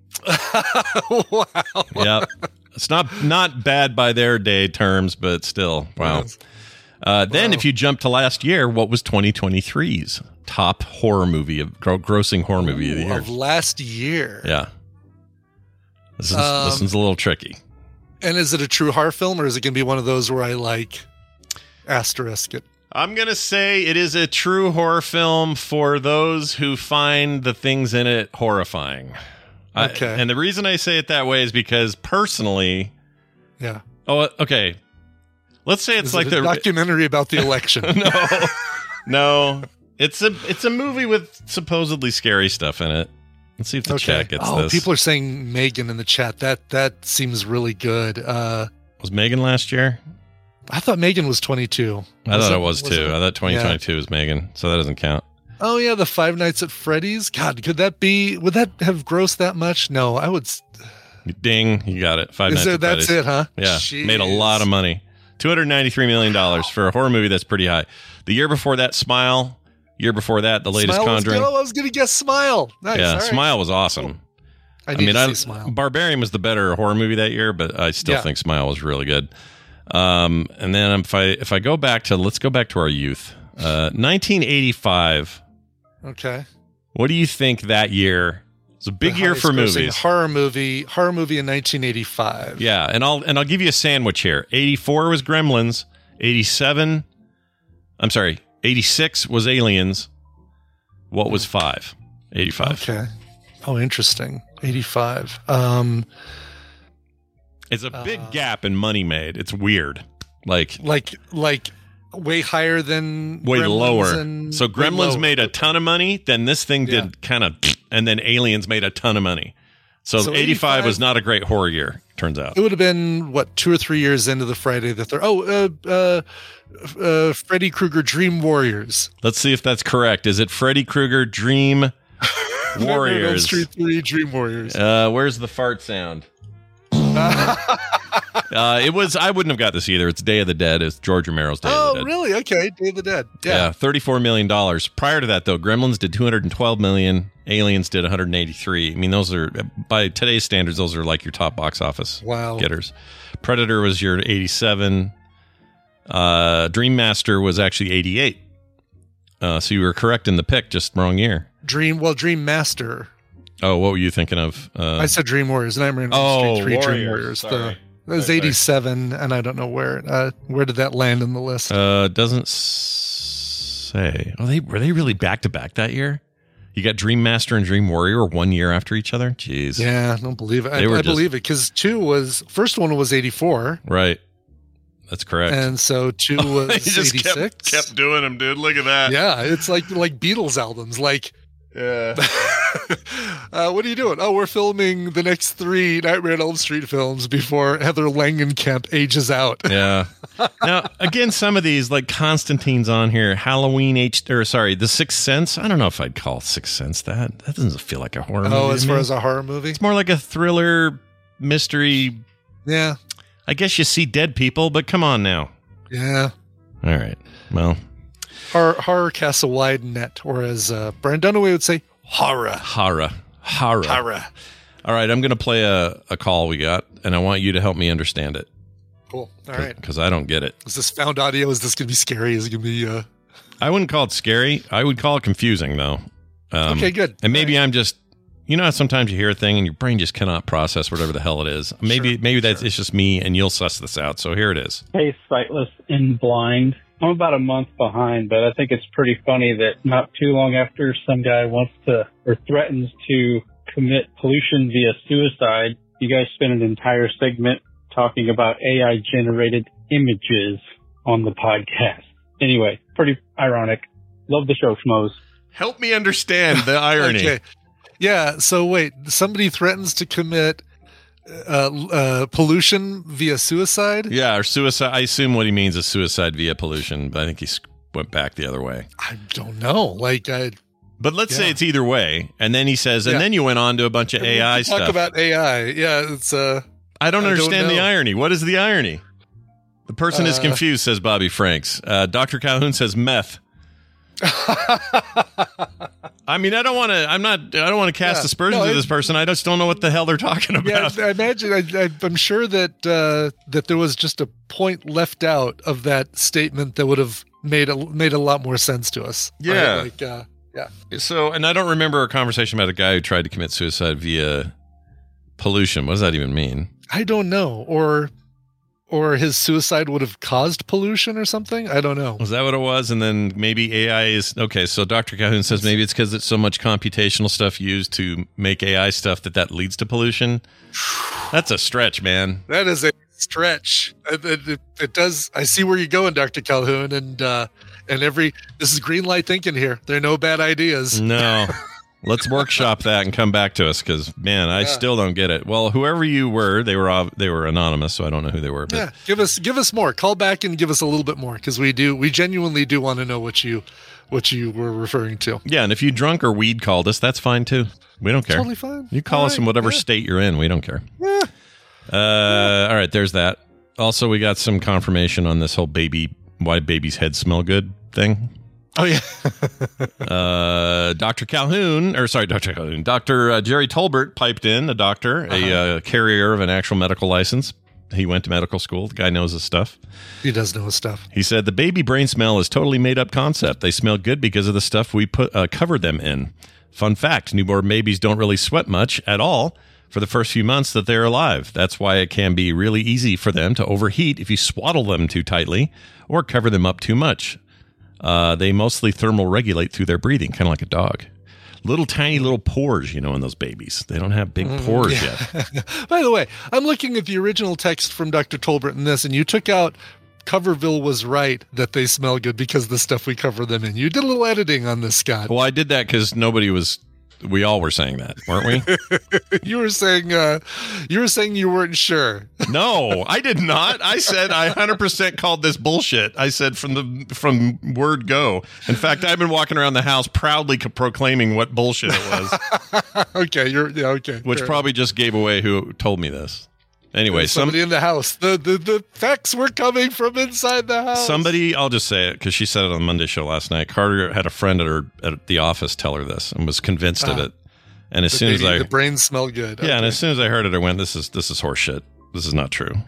Wow. Yep. It's not not bad by their day terms, but still, wow. Yes. Uh, then, Wow. if you jump to last year, what was twenty twenty-three's top horror movie of gro- grossing horror movie of the Ooh, year? Of last year. Yeah, this is Um, this one's a little tricky. And is it a true horror film or is it going to be one of those where I like asterisk it? I'm gonna say it is a true horror film for those who find the things in it horrifying. I- Okay. and the reason I say it that way is because personally, Yeah. oh, okay. Let's say it's Is like it a the documentary about the election. no, no. It's a it's a movie with supposedly scary stuff in it. Let's see if the chat gets oh, this. people are saying Megan in the chat. That that seems really good. Uh, Was Megan last year? I thought Megan was twenty-two. I thought it was, was too. it? I thought twenty twenty-two was Megan, so that doesn't count. Oh yeah, the Five Nights at Freddy's. God, could that be? Would that have grossed that much? No, I would. s- Ding, you got it. Five Is Nights there, at that's Freddy's. it, huh? Yeah, Jeez. made a lot of money. two hundred ninety-three million dollars for a horror movie that's pretty high. The year before that, Smile. Year before that, the latest Smile was Conjuring. good. Oh, I was going to guess Smile. Nice. yeah, all right. Smile was awesome. I, I need mean, to I, see Smile. Barbarian was the better horror movie that year, but I still Yeah. think Smile was really good. Um, and then if I if I go back to let's go back to our youth, uh, nineteen eighty-five. Okay. What do you think that year? It's a big The year for highest grossing movies. Horror movie. Horror movie in nineteen eighty-five. Yeah, and I'll and I'll give you a sandwich here. eighty-four was Gremlins. eighty-seven. I'm sorry. eighty-six was Aliens. What was five? eighty-five. Okay. Oh, interesting. eighty-five. Um, It's a big gap in money made. It's weird. Like like like way higher than way Gremlins lower. and- So way Gremlins lower. made a ton of money. Then this thing Yeah. did kind of, and then Aliens made a ton of money. So, So eighty-five was eighty-five not a great horror year. Turns out. It would have been what two or three years into the Friday the third. Oh, uh, uh, uh, Freddy Krueger Dream Warriors. Let's see if that's correct. Is it Freddy Krueger Dream Nightmare on Elm Warriors? Street three Dream Warriors. Uh, where's the fart sound? uh, it was. I wouldn't have got this either. It's Day of the Dead. It's George Romero's Day of Oh, the Dead. really? Okay, Day of the Dead. Yeah, Yeah. thirty-four million dollars. Prior to that, though, Gremlins did two hundred twelve million dollars. Aliens did one hundred eighty-three. I mean, those are by today's standards, those are like your top box office Wow. getters. Predator was your eighty-seven. Uh, Dream Master was actually eighty-eight. Uh, so you were correct in the pick, just wrong year. Dream. Well, Dream Master. Oh, what were you thinking of? Uh, I said Dream Warriors. Nightmare on Elm Oh, Street three Dream Warriors. Warriors. Sorry. The, that was Sorry, sorry. eighty-seven, and I don't know where. Uh, where did that land in the list? Uh, doesn't s- say. Oh, they were they really back to back that year? You got Dream Master and Dream Warrior one year after each other. Jeez. Yeah, I don't believe it. I, They were I just- believe it because two was first one was eighty-four, Right. That's correct. and so two was He just eighty-six. kept, kept doing them, dude. Look at that. Yeah, it's like like Beatles albums. Like Yeah. uh, what are you doing? Oh, we're filming the next three Nightmare on Elm Street films before Heather Langenkamp ages out. Yeah. Now, again, some of these, like Constantine's on here, Halloween H, or sorry, The Sixth Sense. I don't know if I'd call Sixth Sense that. That doesn't feel like a horror movie. Oh, as far me. as a horror movie? It's more like a thriller, mystery. Yeah. I guess you see dead people, but come on now. Yeah. All right. Well. Horror, horror casts a wide net, or as uh, Brian Dunaway would say, horror. Horror. Horror. Horror. All right, I'm going to play a, a call we got, and I want you to help me understand it. Cool. All right. Because I don't get it. Is this found audio? Is this going to be scary? Is it going to be... Uh... I wouldn't call it scary. I would call it confusing, though. Um, okay, good. And maybe right. I'm just... You know how sometimes you hear a thing and your brain just cannot process whatever the hell it is? Maybe sure, maybe that's sure. it's just me, and you'll suss this out. So here it is. Hey, Sightless and Blind. I'm about a month behind, but I think it's pretty funny that not too long after some guy wants to or threatens to commit pollution via suicide, you guys spend an entire segment talking about A I-generated images on the podcast. Anyway, pretty ironic. Love the show, Schmoes. Help me understand the irony. Okay. Yeah, so wait, somebody threatens to commit uh, uh, pollution via suicide? Yeah, or suicide. I assume what he means is suicide via pollution, but I think he went back the other way. I don't know. Like, I... But let's yeah. say it's either way, and then he says, and yeah. then you went on to a bunch of and A I we stuff. Talk about A I. Yeah, it's... Uh, I don't I understand don't the irony. What is the irony? The person uh, is confused, says Bobby Franks. Uh, Doctor Calhoun says meth. I mean, I don't want to. I'm not. I don't want to cast yeah, aspersions no, of this person. I just don't know what the hell they're talking about. Yeah, I imagine. I, I, I'm sure that uh, that there was just a point left out of that statement that would have made a made a lot more sense to us. Yeah. Right? Like, uh, yeah. So, and I don't remember a conversation about a guy who tried to commit suicide via pollution. What does that even mean? I don't know. Or. Or his suicide would have caused pollution or something? I don't know. Was that what it was? And then maybe A I is... Okay, so Doctor Calhoun says maybe it's because it's so much computational stuff used to make A I stuff that that leads to pollution. That's a stretch, man. That is a stretch. It, it, it does... I see where you're going, Doctor Calhoun, and uh, and every... This is green light thinking here. There are no bad ideas. No. Let's workshop that and come back to us because, man, I yeah. still don't get it. Well, whoever you were, they were they were anonymous, so I don't know who they were. But. Yeah, give us give us more. Call back and give us a little bit more because we do we genuinely do want to know what you what you were referring to. Yeah, and if you drunk or weed called us, that's fine too. We don't care. Totally fine. You call all us right. in whatever yeah. state you're in. We don't care. Yeah. Uh, yeah. All right, there's that. Also, we got some confirmation on this whole baby why babies' heads smell good thing. Oh, yeah. uh, Doctor Calhoun, or sorry, Doctor Calhoun, Doctor Uh, Jerry Tolbert piped in, a doctor, uh-huh. a uh, carrier of an actual medical license. He went to medical school. The guy knows his stuff. He does know his stuff. He said, the baby brain smell is totally made up concept. They smell good because of the stuff we put uh, covered them in. Fun fact, newborn babies don't really sweat much at all for the first few months that they're alive. That's why it can be really easy for them to overheat if you swaddle them too tightly or cover them up too much. Uh, they mostly thermal regulate through their breathing, kind of like a dog. Little tiny little pores, you know, in those babies. They don't have big pores mm, yeah. yet. By the way, I'm looking at the original text from Doctor Tolbert in this, and you took out Coverville was right that they smell good because of the stuff we cover them in. You did a little editing on this, Scott. Well, I did that because nobody was... We all were saying that, weren't we? you were saying uh, you were saying you weren't sure. No, I did not. I said I one hundred percent called this bullshit. I said from the from word go. In fact, I've been walking around the house proudly proclaiming what bullshit it was. okay, you're yeah, okay. Which probably just gave away who told me this. Anyway, somebody some, in the house. The, the the facts were coming from inside the house. Somebody, I'll just say it because she said it on the Monday show last night. Carter had a friend at her at the office tell her this and was convinced uh, of it. And as soon baby, as I the brains smell good. Yeah, okay. and as soon as I heard it, I went, "This is this is horse shit. This is not true."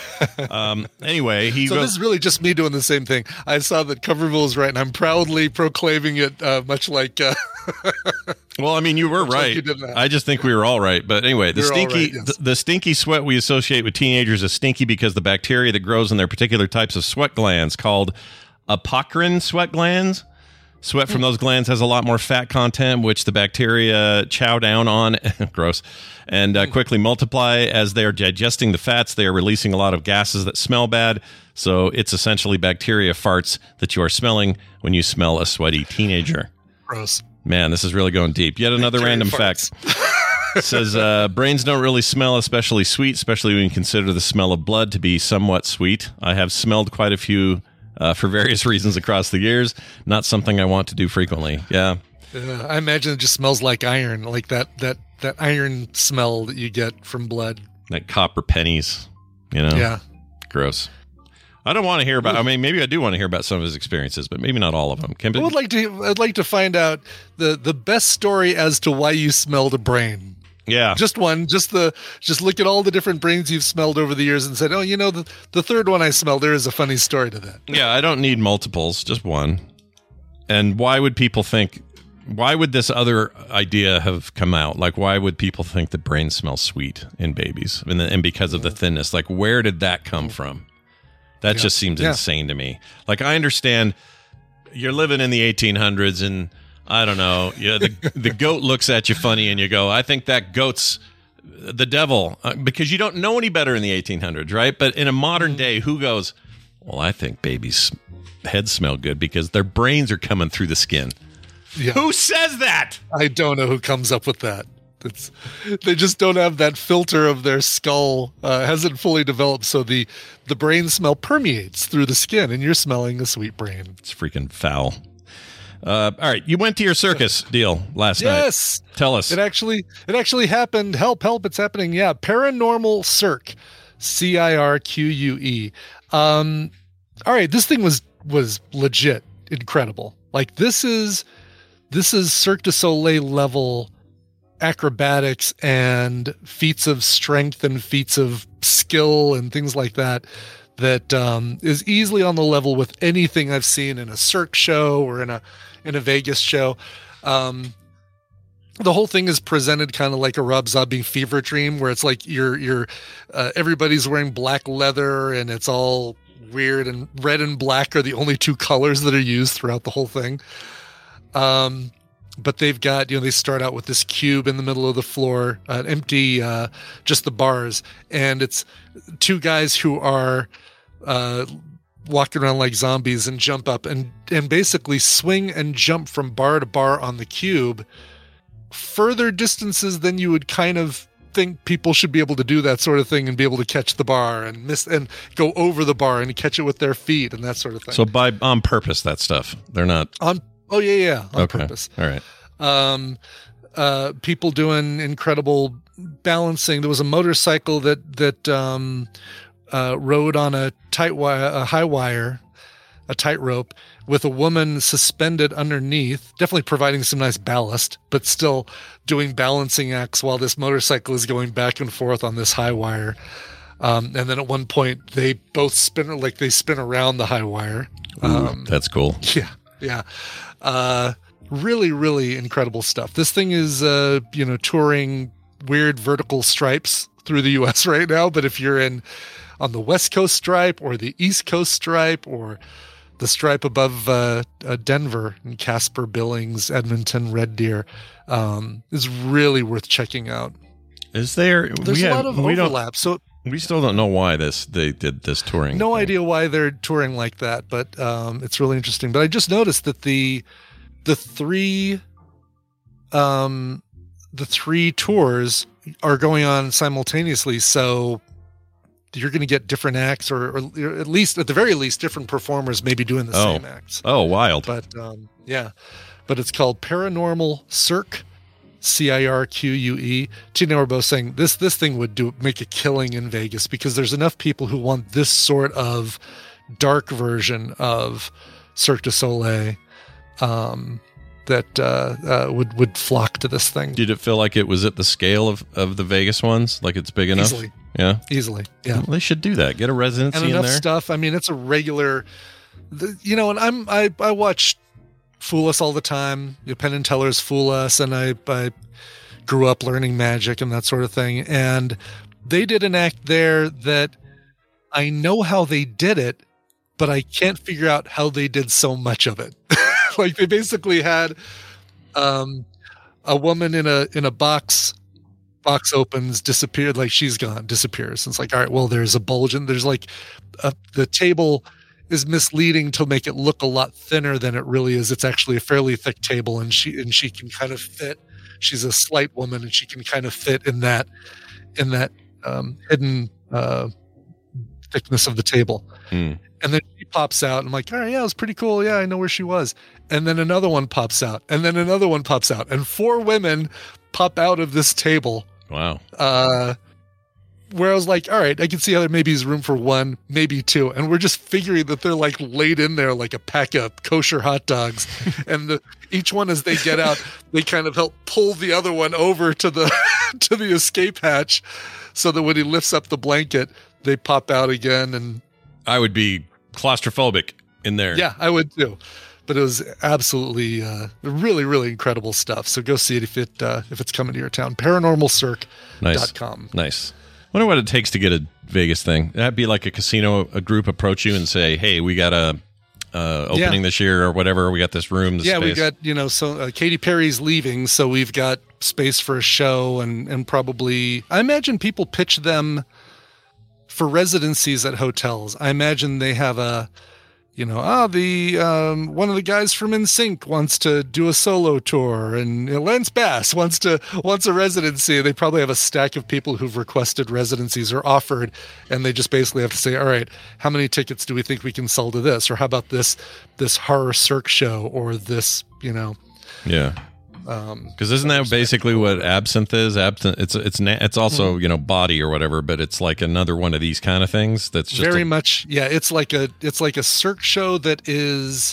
um, anyway, he so goes, this is really just me doing the same thing. I saw that Coverville is right, and I'm proudly proclaiming it, uh, much like. Uh, well, I mean, you were right. Like you I just think we were all right. But anyway, the stinky, right, yes. the, the stinky sweat we associate with teenagers is stinky because the bacteria that grows in their particular types of sweat glands, called apocrine sweat glands. Sweat from those glands has a lot more fat content, which the bacteria chow down on, gross, and uh, quickly multiply. As they are digesting the fats, they are releasing a lot of gases that smell bad. So it's essentially bacteria farts that you are smelling when you smell a sweaty teenager. Gross. Man, this is really going deep. Yet another random fact. It says, uh, brains don't really smell especially sweet, especially when you consider the smell of blood to be somewhat sweet. I have smelled quite a few uh, for various reasons across the years. Not something I want to do frequently. Yeah. Uh, I imagine it just smells like iron, like that, that, that iron smell that you get from blood. Like copper pennies, you know? Yeah. Gross. I don't want to hear about, I mean, maybe I do want to hear about some of his experiences, but maybe not all of them. Can, I would like to, I'd like to find out the, the best story as to why you smelled a brain. Yeah. Just one, just the, just look at all the different brains you've smelled over the years and said, oh, you know, the, the third one I smelled, there is a funny story to that. Yeah. I don't need multiples, just one. And why would people think, why would this other idea have come out? Like, why would people think that brains smell sweet in babies? And, the, and because of the thinness, like, where did that come from? That yeah. just seems yeah. insane to me. Like, I understand you're living in the eighteen hundreds and I don't know, yeah, the, the goat looks at you funny and you go, I think that goat's the devil, uh, because you don't know any better in the eighteen hundreds, right? But in a modern day, who goes, well, I think babies' heads smell good because their brains are coming through the skin. Yeah. Who says that? I don't know who comes up with that. It's, they just don't have that filter of their skull uh, hasn't fully developed, so the the brain smell permeates through the skin, and you're smelling a sweet brain. It's freaking foul. Uh, all right, you went to your circus deal last yes. night. Yes, tell us. It actually it actually happened. Help! Help! It's happening. Yeah, Paranormal Cirque, C I R Q U E. Um, all right, this thing was was legit incredible. Like this is this is Cirque du Soleil level acrobatics and feats of strength and feats of skill and things like that that um, is easily on the level with anything I've seen in a Cirque show or in a in a Vegas show. Um, the whole thing is presented kind of like a Rob Zombie fever dream, where it's like you're you're uh, everybody's wearing black leather and it's all weird, and red and black are the only two colors that are used throughout the whole thing. Um, But they've got, you know, they start out with this cube in the middle of the floor, uh, empty, uh, just the bars. And it's two guys who are uh, walking around like zombies and jump up and, and basically swing and jump from bar to bar on the cube, further distances than you would kind of think people should be able to do that sort of thing and be able to catch the bar and miss and go over the bar and catch it with their feet and that sort of thing. So by on purpose, that stuff. They're not on. Oh yeah, yeah, on okay. purpose. All right. Um, uh, people doing incredible balancing. There was a motorcycle that that um, uh, rode on a tight wire, a high wire, a tightrope with a woman suspended underneath, definitely providing some nice ballast, but still doing balancing acts while this motorcycle is going back and forth on this high wire. Um, and then at one point, they both spin like they spin around the high wire. Um, Ooh, that's cool. Yeah, yeah. Uh, really, really incredible stuff. This thing is, uh, you know, touring weird vertical stripes through the U S right now. But if you're in on the West Coast stripe or the East Coast stripe or the stripe above uh, uh, Denver and Casper, Billings, Edmonton, Red Deer, um, is really worth checking out. Is there? There's we a have, lot of we overlap. So we still don't know why this they did this touring. No thing. idea why they're touring like that, but um, it's really interesting. But I just noticed that the the three um, the three tours are going on simultaneously. So you're going to get different acts, or, or at least at the very least, different performers maybe doing the oh. same acts. Oh, wild! But um, yeah, but it's called Paranormal Cirque. C I R Q U E. Tina and I were both saying this this thing would do make a killing in Vegas because there's enough people who want this sort of dark version of Cirque du Soleil um, that uh, uh, would would flock to this thing. Did it feel like it was at the scale of, of the Vegas ones? Like it's big enough? Easily. Yeah? Easily, yeah. Well, they should do that. Get a residency and enough in there. stuff. I mean, it's a regular, the, you know, and I'm I, I watch Fool Us all the time. You know, Penn and Teller's Fool Us, and I, I grew up learning magic and that sort of thing. And they did an act there that I know how they did it, but I can't figure out how they did so much of it. Like they basically had um, a woman in a in a box. Box opens, disappeared, like she's gone, disappears. And it's like, all right, well, there's a bulge, and there's like a, the table is misleading to make it look a lot thinner than it really is. It's actually a fairly thick table, and she and she can kind of fit. She's a slight woman, and she can kind of fit in that in that um, hidden uh, thickness of the table. Mm. And then she pops out. And I'm like, all right, yeah, it was pretty cool. Yeah, I know where she was. And then another one pops out, and then another one pops out, and four women pop out of this table. Wow. Uh, where I was like, all right, I can see how there maybe is room for one, maybe two. And we're just figuring that they're like laid in there like a pack of kosher hot dogs. And the, each one, as they get out, they kind of help pull the other one over to the to the escape hatch so that when he lifts up the blanket, they pop out again. And I would be claustrophobic in there. Yeah, I would too. But it was absolutely uh, really, really incredible stuff. So go see it if it uh, if it's coming to your town. paranormal circ dot com. Nice. Nice. Wonder what it takes to get a Vegas thing. That'd be like a casino, a group approach you and say, "Hey, we got a uh, opening yeah. this year or whatever. We got this room, this yeah, space." we got you know. So uh, Katy Perry's leaving, so we've got space for a show, and and probably I imagine people pitch them for residencies at hotels. I imagine they have a. You know, ah, the um, one of the guys from N Sync wants to do a solo tour, and you know, Lance Bass wants to wants a residency. They probably have a stack of people who've requested residencies or offered, and they just basically have to say, all right, how many tickets do we think we can sell to this, or how about this this horror circ show, or this, you know, yeah. Because um, isn't that basically what Absinthe is? Absinthe, it's it's it's also mm-hmm. you know body or whatever, but it's like another one of these kind of things. That's just very a- much yeah. It's like a it's like a circ show that is,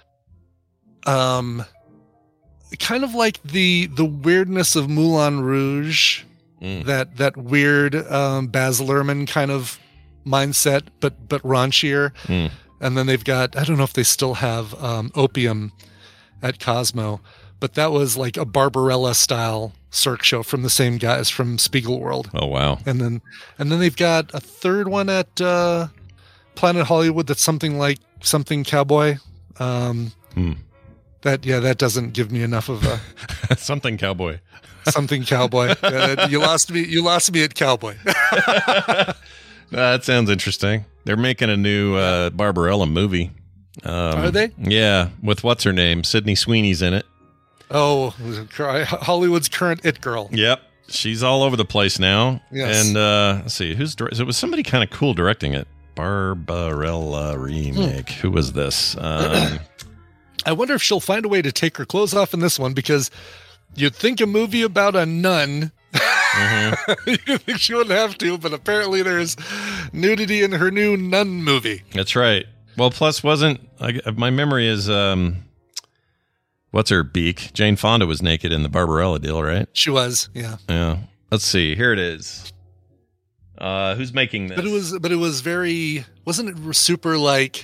um, kind of like the the weirdness of Moulin Rouge, mm. that that weird um, Baz Luhrmann kind of mindset, but but raunchier. Mm. And then they've got I don't know if they still have um, Opium at Cosmo. But that was like a Barbarella style circ show from the same guys from Spiegelworld. Oh wow! And then, and then they've got a third one at uh, Planet Hollywood. That's something like something cowboy. Um, hmm. That yeah, that doesn't give me enough of a something cowboy. Something cowboy. uh, you lost me. You lost me at cowboy. uh, that sounds interesting. They're making a new uh, Barbarella movie. Um, Are they? Yeah, with what's her name? Sydney Sweeney's in it. Oh, Hollywood's current it girl. Yep. She's all over the place now. Yes. And uh, let's see, who's it was somebody kind of cool directing it. Barbarella remake. Hmm. Who was this? Um, I wonder if she'll find a way to take her clothes off in this one, because you'd think a movie about a nun. Mm-hmm. You'd think she wouldn't have to, but apparently there's nudity in her new nun movie. That's right. Well, plus wasn't I, my memory is um, what's her beak? Jane Fonda was naked in the Barbarella deal, right? She was, yeah. Yeah. Let's see. Here it is. Uh, who's making this? But it was, but it was very, wasn't it super like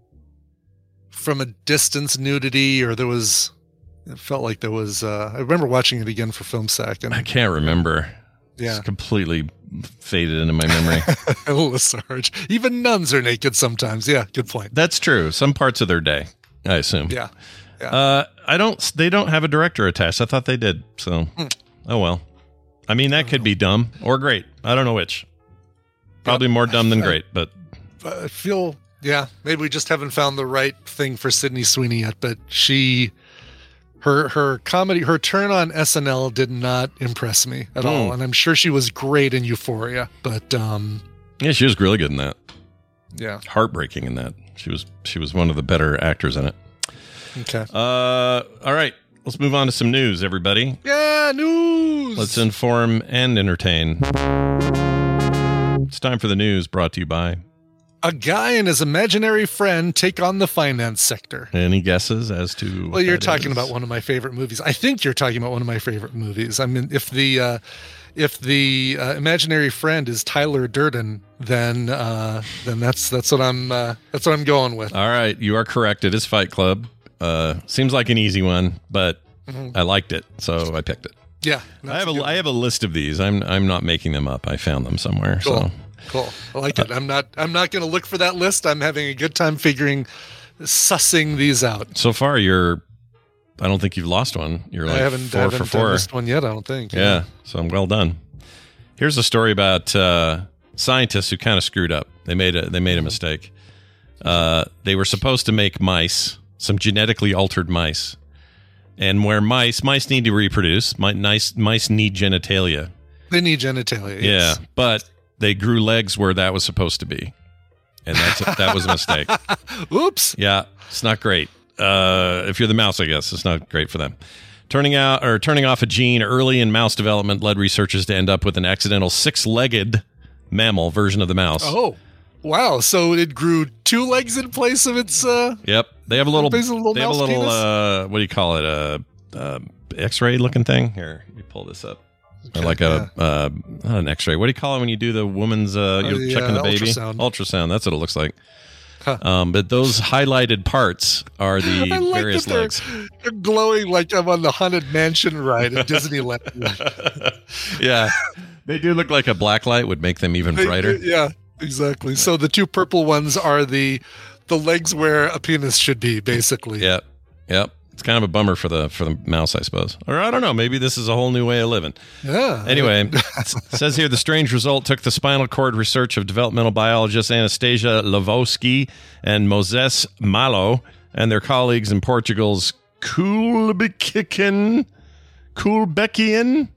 from a distance nudity, or there was, it felt like there was, uh, I remember watching it again for Film Sack. And I can't remember. Yeah. It's completely faded into my memory. Sarge. Even nuns are naked sometimes. Yeah, good point. That's true. Some parts of their day, I assume. Yeah. yeah. Uh, I don't, they don't have a director attached. I thought they did. So, mm. oh well. I mean, that I could know. be dumb or great. I don't know which. Probably more dumb than great, but. I feel, yeah, maybe we just haven't found the right thing for Sydney Sweeney yet, but she, her, her comedy, her turn on S N L did not impress me at mm. all. And I'm sure she was great in Euphoria, but, um, yeah, she was really good in that. Yeah. Heartbreaking in that. She was, she was one of the better actors in it. Okay. Uh, all right. Let's move on to some news, everybody. Yeah, news. Let's inform and entertain. It's time for the news, brought to you by... A guy and his imaginary friend take on the finance sector. Any guesses as to... Well, you're talking is? about one of my favorite movies. I think you're talking about one of my favorite movies. I mean, if the uh, if the uh, imaginary friend is Tyler Durden, then uh, then that's that's what I'm uh, that's what I'm going with. All right, you are correct. It is Fight Club. Uh, seems like an easy one, but mm-hmm. I liked it, so I picked it. Yeah, I have a, a I have a list of these. I'm I'm not making them up. I found them somewhere. Cool. So cool. I like it. I'm not I'm not going to look for that list. I'm having a good time figuring, sussing these out. So far, you're. I don't think you've lost one. You're like I haven't, four I haven't for four. missed one yet. I don't think. Yeah. yeah. So I'm well done. Here's a story about uh, scientists who kind of screwed up. They made a they made a mistake. Uh, they were supposed to make mice, some genetically altered mice. And where mice, mice need to reproduce. My, nice, mice need genitalia. They need genitalia, yes. Yeah, but they grew legs where that was supposed to be. And that's a, that was a mistake. Oops. Yeah, it's not great. Uh, if you're the mouse, I guess, it's not great for them. Turning out or turning off a gene early in mouse development led researchers to end up with an accidental six-legged mammal version of the mouse. Oh, wow. So it grew two legs in place of its... Uh, yep. They have a little, little they have a little, uh, what do you call it? A uh, uh, X-ray looking thing? Here, let me pull this up. Okay, or like a, yeah. uh, not an X-ray. What do you call it when you do the woman's, uh, you're uh, checking yeah, the baby? Ultrasound. Ultrasound. That's what it looks like. Huh. Um, but those highlighted parts are the I like various that they're, legs. They're glowing like I'm on the Haunted Mansion ride at Disneyland. Yeah. They do look like a black light would make them even they, brighter. They, yeah, exactly. So the two purple ones are the the legs where a penis should be, basically. Yep. Yep. It's kind of a bummer for the for the mouse, I suppose. Or I don't know. Maybe this is a whole new way of living. Yeah. Anyway, it says here the strange result took the spinal cord research of developmental biologists Anastasia Lavowski and Moses Malo and their colleagues in Portugal's Gulbenkian, Gulbenkian,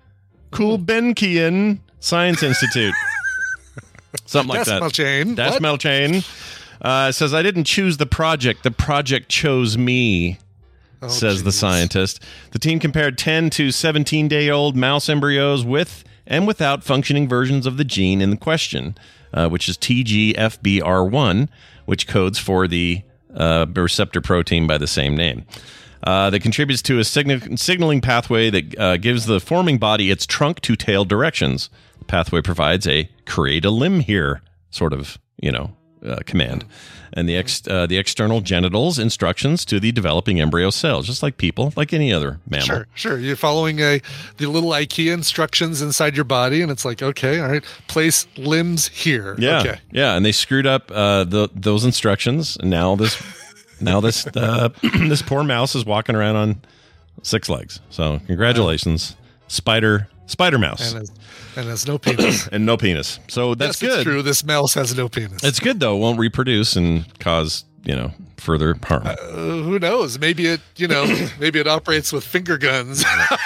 Gulbenkian Science Institute. Something like that. Chain. That's Melchain. Uh, it says, I didn't choose the project. The project chose me, oh, says geez. the scientist. The team compared ten to seventeen-day-old mouse embryos with and without functioning versions of the gene in the question, uh, which is T G F B R one, which codes for the uh, receptor protein by the same name. Uh, that contributes to a sign- signaling pathway that uh, gives the forming body its trunk to tail directions. The pathway provides a create a limb here sort of, you know, Uh, command, and the ex uh, the external genitals instructions to the developing embryo cells, just like people, like any other mammal. Sure, sure. You're following a the little IKEA instructions inside your body, and it's like, okay, all right, place limbs here. Yeah, okay. yeah, and they screwed up uh, the those instructions, and now this now this uh, this poor mouse is walking around on six legs. So congratulations, spider spider mouse. And And has no penis. and no penis. So that's yes, good. It's true. This mouse has no penis. It's good, though. It won't reproduce and cause, you know, further harm. Uh, who knows? Maybe it, you know, maybe it operates with finger guns.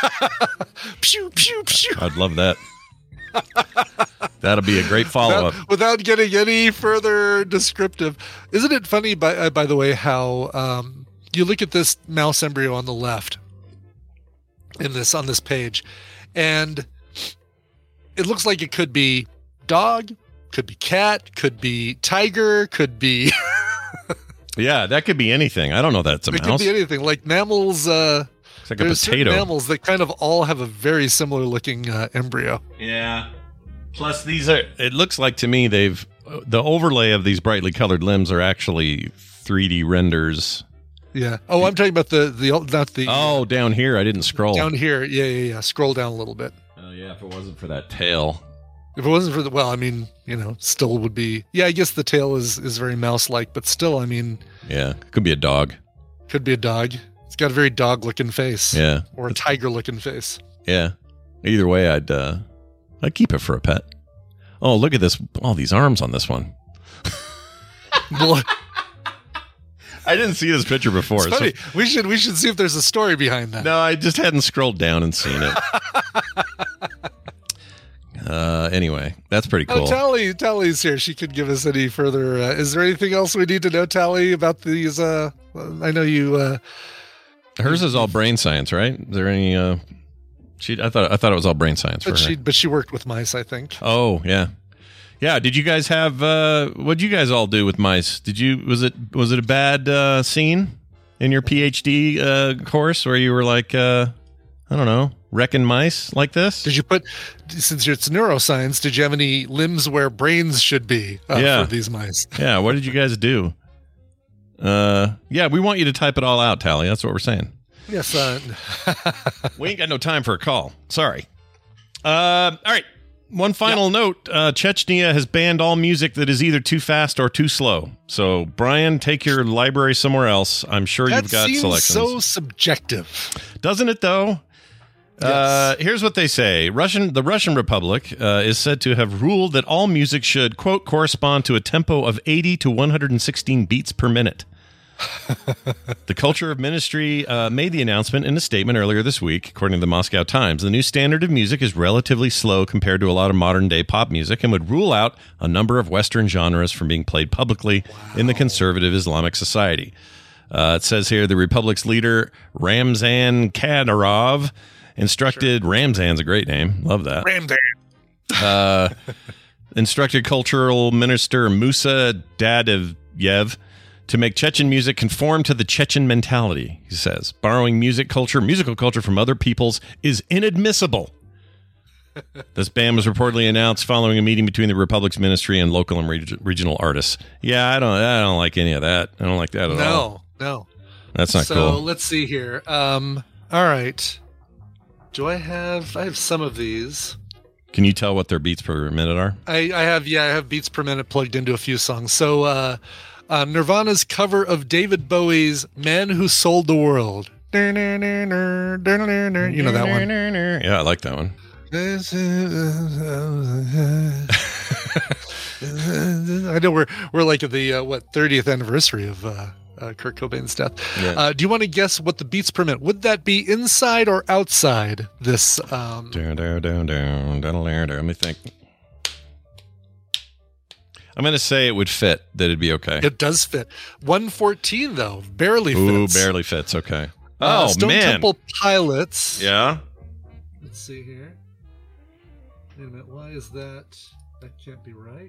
Pew, pew, pew. I'd love that. That'll be a great follow-up. Without, without getting any further descriptive. Isn't it funny, by, uh, by the way, how um, you look at this mouse embryo on the left in this on this page, and it looks like it could be dog, could be cat, could be tiger, could be... yeah, that could be anything. I don't know that it's a it mouse. It could be anything. Like mammals... Uh, it's like a there's potato. Certain mammals that kind of all have a very similar looking uh, embryo. Yeah. Plus, these are... It looks like to me they've... The overlay of these brightly colored limbs are actually three D renders. Yeah. Oh, I'm talking about the... the not the. Oh, down here. I didn't scroll. Down here. Yeah, yeah, yeah. Scroll down a little bit. Yeah, if it wasn't for that tail. If it wasn't for the, well, I mean, you know, still would be, yeah, I guess the tail is, is very mouse-like, but still, I mean. Yeah, could be a dog. Could be a dog. It's got a very dog-looking face. Yeah. Or a tiger-looking face. Yeah. Either way, I'd, uh, I'd keep it for a pet. Oh, look at this, all these arms on this one. I didn't see this picture before. It's funny. So, we should we should see if there's a story behind that. No, I just hadn't scrolled down and seen it. uh, anyway, that's pretty cool. Oh, Tally, Tally's here. She could give us any further. Uh, is there anything else we need to know, Tally, about these? Uh, I know you. Uh, Hers is all brain science, right? Is there any? Uh, she, I thought I thought it was all brain science but for she, her. But she worked with mice, I think. Oh yeah. Yeah, did you guys have uh what'd you guys all do with mice? Did you was it was it a bad uh scene in your PhD uh course where you were like uh I don't know, wrecking mice like this? Did you put since it's neuroscience, did you have any limbs where brains should be uh, yeah. for these mice? Yeah, what did you guys do? Uh yeah, we want you to type it all out, Tally. That's what we're saying. Yes, uh we ain't got no time for a call. Sorry. Uh all right. One final yep. note, uh, Chechnya has banned all music that is either too fast or too slow. So, Brian, take your library somewhere else. I'm sure that you've got seems selections. So subjective. Doesn't it, though? Uh, here's what they say. Russian, the Russian Republic uh, is said to have ruled that all music should, quote, correspond to a tempo of eighty to one hundred sixteen beats per minute. The Culture of Ministry uh, made the announcement in a statement earlier this week, according to the Moscow Times. The new standard of music is relatively slow compared to a lot of modern-day pop music and would rule out a number of Western genres from being played publicly wow. in the conservative Islamic society. Uh, it says here the Republic's leader, Ramzan Kadyrov, instructed... Sure. Ramzan's a great name. Love that. Ramzan. Uh, instructed Cultural Minister Musa Dadayev to make Chechen music conform to the Chechen mentality, he says. Borrowing music culture, musical culture from other peoples is inadmissible. This ban was reportedly announced following a meeting between the Republic's ministry and local and reg- regional artists. Yeah, I don't I don't like any of that. I don't like that at no, all. No, no. That's not so, cool. So let's see here. Um, all right. Do I have, I have some of these. Can you tell what their beats per minute are? I, I have, yeah, I have beats per minute plugged into a few songs. So, uh, Uh, Nirvana's cover of David Bowie's Man Who Sold the World. You know that one? Yeah, I like that one. I know we're we're like at the uh, what thirtieth anniversary of uh, uh, Kurt Cobain's death. Yeah. Uh, do you want to guess what the beats per minute? Would that be inside or outside this? Um... Down, down, down, down, down, down. Let me think. I'm going to say it would fit, that it'd be okay. It does fit. one fourteen, though. Barely Ooh, fits. Ooh, barely fits. Okay. Uh, oh, Stone man. Temple Pilots. Yeah. Let's see here. Wait a minute. Why is that? That can't be right.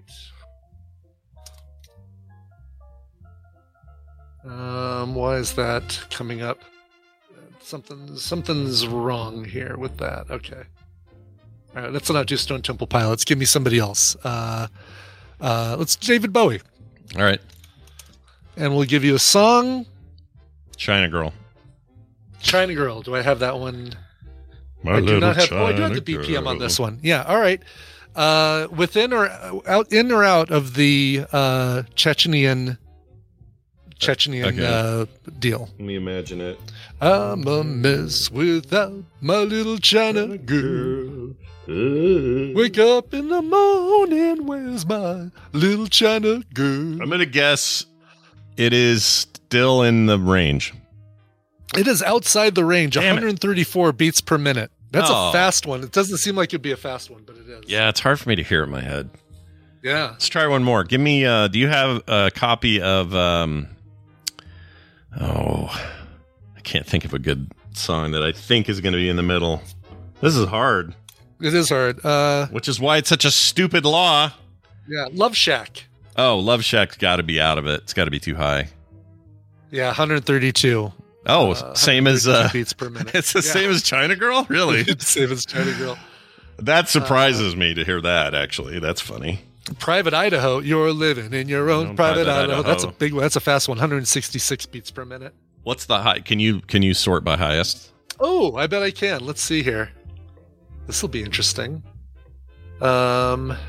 Um, why is that coming up? Something, something's wrong here with that. Okay. All right, let's not do Stone Temple Pilots. Give me somebody else. Uh, uh, let's David Bowie. All right. And we'll give you a song. China Girl. China Girl. Do I have that one? My I do not have. China Oh, I do have the B P M girl. on this one. Yeah. All right. Uh, within or out, in or out of the uh, Chechenian, Chechenian Okay. uh, deal. Let me imagine it. I'm a mess without my little China girl. Wake up in the morning, where's my little China girl? I'm going to guess it is still in the range. It is outside the range, Damn one hundred thirty-four it. Beats per minute. That's Oh. a fast one. It doesn't seem like it'd be a fast one, but it is. Yeah, it's hard for me to hear it in my head. Yeah. Let's try one more. Give me, uh, do you have a copy of, um, oh, I can't think of a good song that I think is going to be in the middle. This is hard. It is hard. Uh, Which is why it's such a stupid law. yeah, Love Shack. Oh, Love Shack's got to be out of it. It's got to be too high. Yeah, one hundred thirty-two. Oh, Uh, same as uh, beats per minute. it's the Yeah. same as China Girl, really. Same as China Girl. That surprises me to hear that. Actually, that's funny. Private Idaho. You're living in your own own private, private Idaho. Idaho. That's a big one. That's a fast one. one hundred sixty-six beats per minute. What's the high? Can you can you sort by highest? Oh, I bet I can. Let's see here. This will be interesting. Um,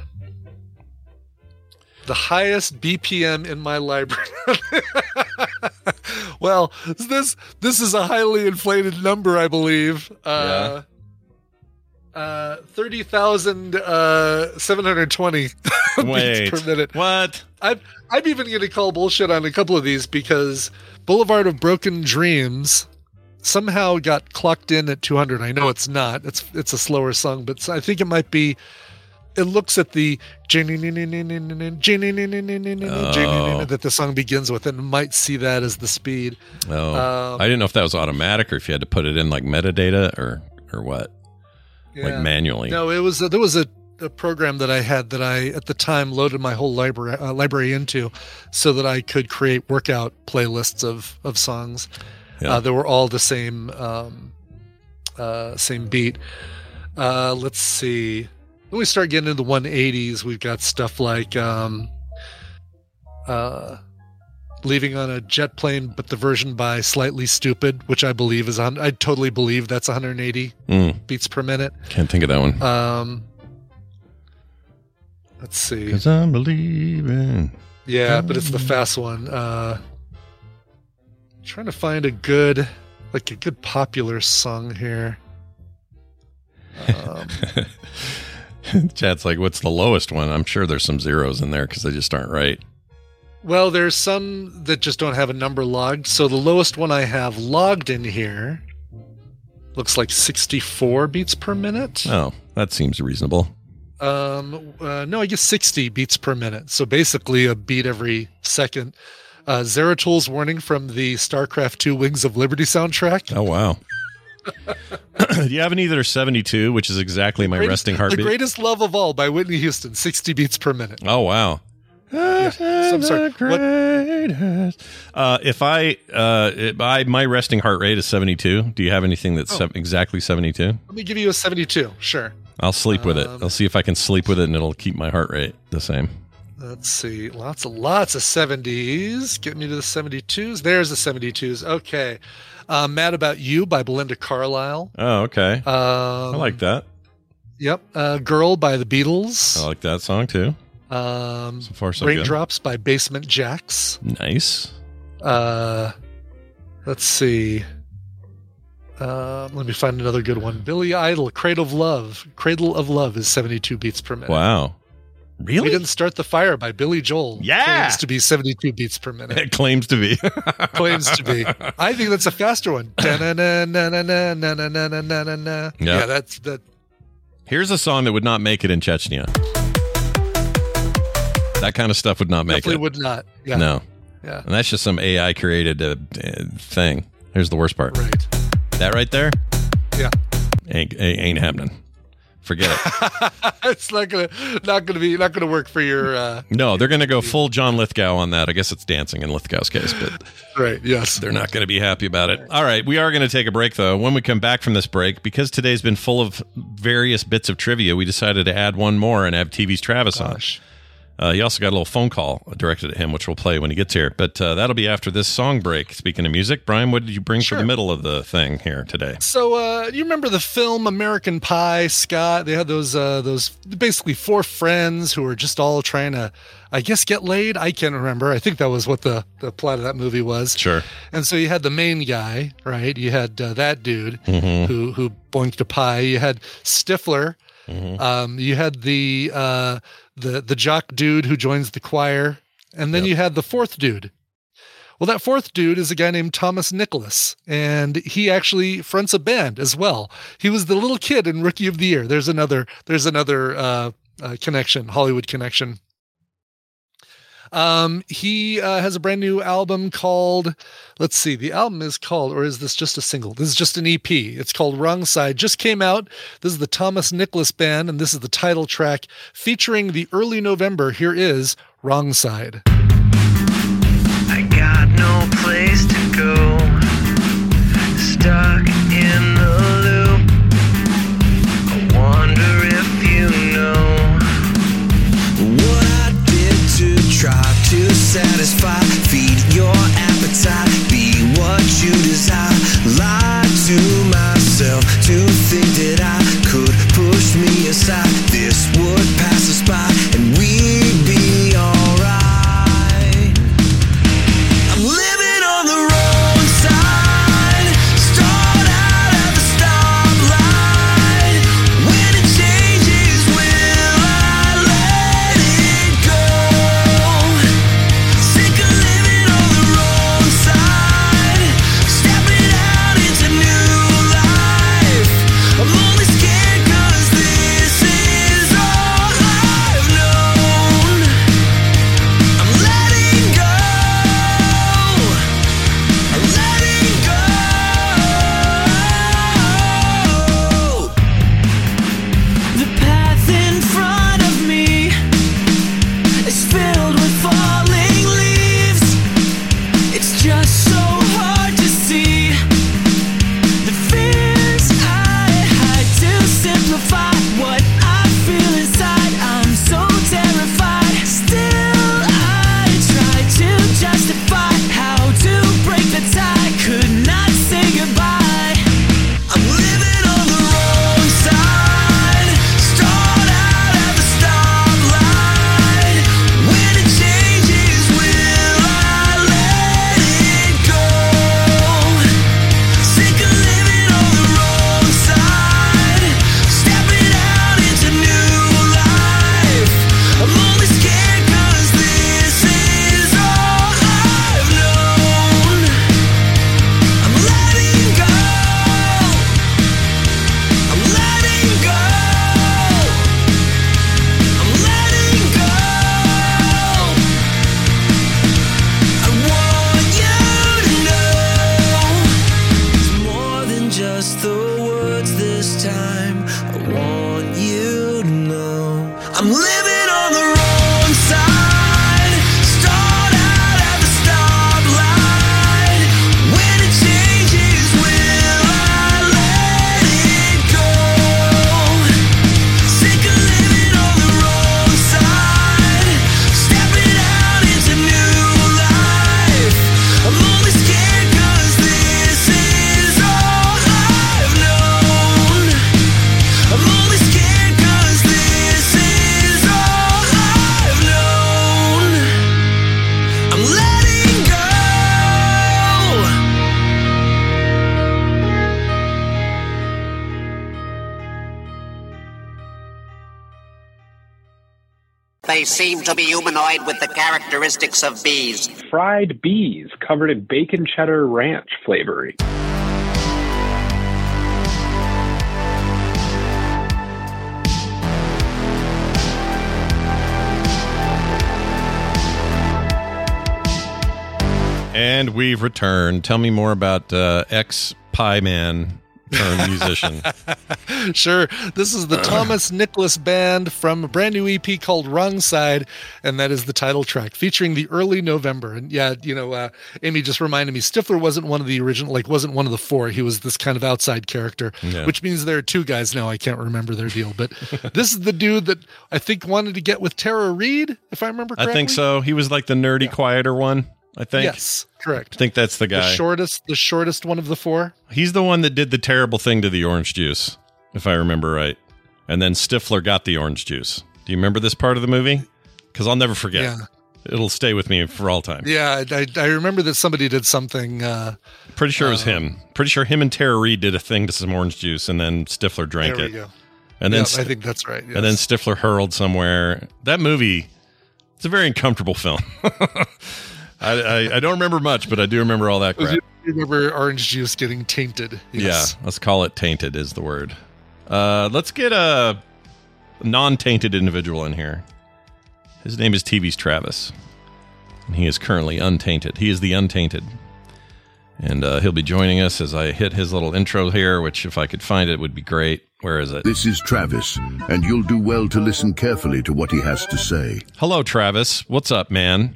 the highest B P M in my library. Well, this this is a highly inflated number, I believe. Uh, yeah. Uh, thirty thousand uh, seven hundred twenty Wait, beats per minute. What? I'm I'm even going to call bullshit on a couple of these because Boulevard of Broken Dreams somehow got clocked in at two hundred. I know it's not. It's it's a slower song, but I think it might be. It looks at the oh. that the song begins with, and might see that as the speed. Oh, Um, I didn't know if that was automatic or if you had to put it in like metadata or or what, like Yeah. manually. No, it was a, there was a, a program that I had that I at the time loaded my whole library uh, library into, so that I could create workout playlists of of songs. Yeah. Uh, they were all the same um, uh, same beat. Uh, let's see. When we start getting into the one eighties, we've got stuff like um, uh, Leaving on a Jet Plane, but the version by Slightly Stupid, which I believe is on. I totally believe that's one hundred eighty Mm. beats per minute. Can't think of that one. Um, let's see. 'Cause I'm believing. Yeah, but it's the fast one. Uh, trying to find a good, like a good popular song here. Um, Chat's like, what's the lowest one? I'm sure there's some zeros in there because they just aren't right. Well, there's some that just don't have a number logged. So the lowest one I have logged in here looks like sixty-four beats per minute. Oh, that seems reasonable. Um, uh, no, I guess sixty beats per minute. So basically a beat every second. Uh, Zeratul warning from the StarCraft two Wings of Liberty soundtrack. Oh, wow. Do you have any that are seventy-two, which is exactly my greatest, resting heartbeat? The Greatest Love of All by Whitney Houston, sixty beats per minute. Oh, wow. Yeah. So I'm sorry. What? Uh, if I, uh, if I, my resting heart rate is seventy-two. Do you have anything that's Oh. se- exactly seventy-two? Let me give you a seventy-two. Sure. I'll sleep with it. Um, I'll see if I can sleep with it and it'll keep my heart rate the same. Let's see. Lots of lots of seventies. Get me to the seventy-twos. There's the seventy-twos. Okay. Uh, Mad About You by Belinda Carlisle. Oh, okay. Um, I like that. Yep. Uh, Girl by the Beatles. I like that song too. Um, So far, so Raindrops by Basement Jaxx. good. Nice. Uh, let's see. Uh, let me find another good one. Billy Idol, Cradle of Love. Cradle of Love is seventy-two beats per minute. Wow. Really? We Didn't Start the Fire by Billy Joel. Yeah. Claims to be seventy-two beats per minute. It claims to be. Claims to be. I think that's a faster one. Da-na-na-na-na-na-na-na-na-na-na. Yeah. Yeah, that's that. Here's a song that would not make it in Chechnya. That kind of stuff would not make Definitely it. would not. Yeah. No. Yeah. And that's just some A I created uh, uh, thing. Here's the worst part. Right. That right there Yeah. ain't, ain't, ain't happening. Forget it. It's not gonna not gonna be not gonna work for your uh No, they're going to go full John Lithgow on that. I guess it's dancing in Lithgow's case, but right, yes. they're not going to be happy about it. All right, we are going to take a break, though. When we come back from this break, because today's been full of various bits of trivia, we decided to add one more and have T V's Travis Gosh. on. Uh, he also got a little phone call directed at him, which we'll play when he gets here. But uh, that'll be after this song break. Speaking of music, Brian, what did you bring Sure. for the middle of the thing here today? So uh you remember the film American Pie, Scott? They had those uh those basically four friends who were just all trying to I guess get laid. I can't remember. I think that was what the, the plot of that movie was. Sure. And so you had the main guy, right? You had uh, that dude Mhm. who who boinked a pie. You had Stifler. Mhm. Um, you had the uh, the the jock dude who joins the choir, and then Yep. you had the fourth dude. Well, that fourth dude is a guy named Thomas Nicholas, and he actually fronts a band as well. He was the little kid in Rookie of the Year. There's another there's another uh, uh, connection, Hollywood connection. Um, he uh, has a brand new album called, let's see, the album is called, or is this just a single? This is just an E P. It's called Wrong Side. Just came out. This is the Thomas Nicholas Band, and this is the title track featuring the Early November. Here is Wrong Side. I got no place to go, stuck in the loop. I wonder if you know what I did to try to satisfy, feed your appetite, be what you desire. Lie to myself to think that I could push me aside. This would pass us by and we'd be alright. I'm living on the wrong side. Start they seem to be humanoid with the characteristics of bees. Fried bees covered in bacon cheddar ranch flavoring. And we've returned. Tell me more about uh, ex-Pie Man turned musician. Sure. This is the Thomas Nicholas Band from a brand new E P called Wrong Side, and that is the title track featuring the Early November. And yeah, you know, uh, Amy just reminded me, Stifler wasn't one of the original, like wasn't one of the four. He was this kind of outside character, yeah. which means there are two guys now. I can't remember their deal, but this is the dude that I think wanted to get with Tara Reid, if I remember correctly. I think so. He was like the nerdy, yeah. quieter one. I think. Yes, correct. I think that's the guy. The shortest, the shortest one of the four. He's the one that did the terrible thing to the orange juice, if I remember right. And then Stifler got the orange juice. Do you remember this part of the movie? Because I'll never forget. Yeah. It'll stay with me for all time. Yeah, I, I remember that somebody did something. Uh, Pretty sure it was uh, him. Pretty sure him and Tara Reid did a thing to some orange juice, and then Stifler drank there it. we go. And then yeah, I think that's right. Yes. And then Stifler hurled somewhere. That movie, it's a very uncomfortable film. I, I, I don't remember much, but I do remember all that crap. You remember orange juice getting tainted. Yes. Yeah, let's call it tainted is the word. Uh, let's get a non-tainted individual in here. His name is T V's Travis, and he is currently untainted. He is the untainted. And uh, he'll be joining us as I hit his little intro here, which if I could find it would be great. Where is it? This is Travis, and you'll do well to listen carefully to what he has to say. Hello, Travis. What's up, man?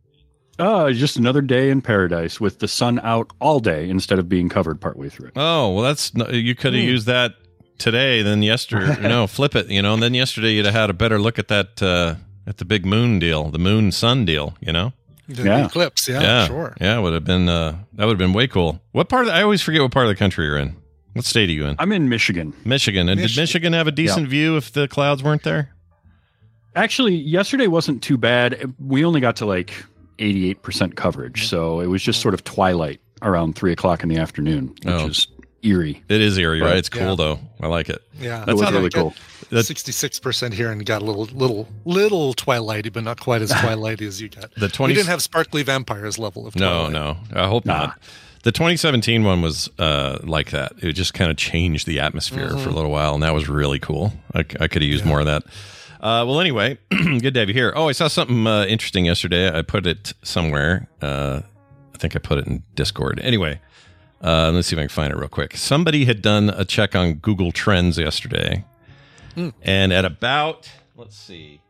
Uh, just another day in paradise with the sun out all day instead of being covered partway through. Oh, well, that's you could have mm. used that today than yesterday. No, flip it, you know, and then yesterday you'd have had a better look at that, uh, at the big moon deal, the moon sun deal, you know? The yeah. eclipse, yeah, yeah, sure. Yeah, would have been, uh, that would have been way cool. What part of the, I always forget what part of the country you're in. What state are you in? I'm in Michigan. Michigan. And Michigan. did Michigan have a decent yep. view if the clouds weren't there? Actually, yesterday wasn't too bad. We only got to like eighty-eight percent coverage. So it was just sort of twilight around three o'clock in the afternoon, which oh. is eerie. It is eerie, right? It's cool yeah. though. I like it. Yeah. That's really like cool. sixty-six percent here and got a little, little, little twilighty, but not quite as twilighty as you got. The twenty We didn't have sparkly vampires level of twilight. No, no. I hope nah. not. The twenty seventeen one was uh, like that. It just kind of changed the atmosphere mm-hmm. for a little while, and that was really cool. I, I could have used yeah. more of that. Uh, well, anyway, good to have you here. Oh, I saw something uh, interesting yesterday. I put it somewhere. Uh, I think I put it in Discord. Anyway, uh, let's see if I can find it real quick. Somebody had done a check on Google Trends yesterday. Mm. And at about, let's see,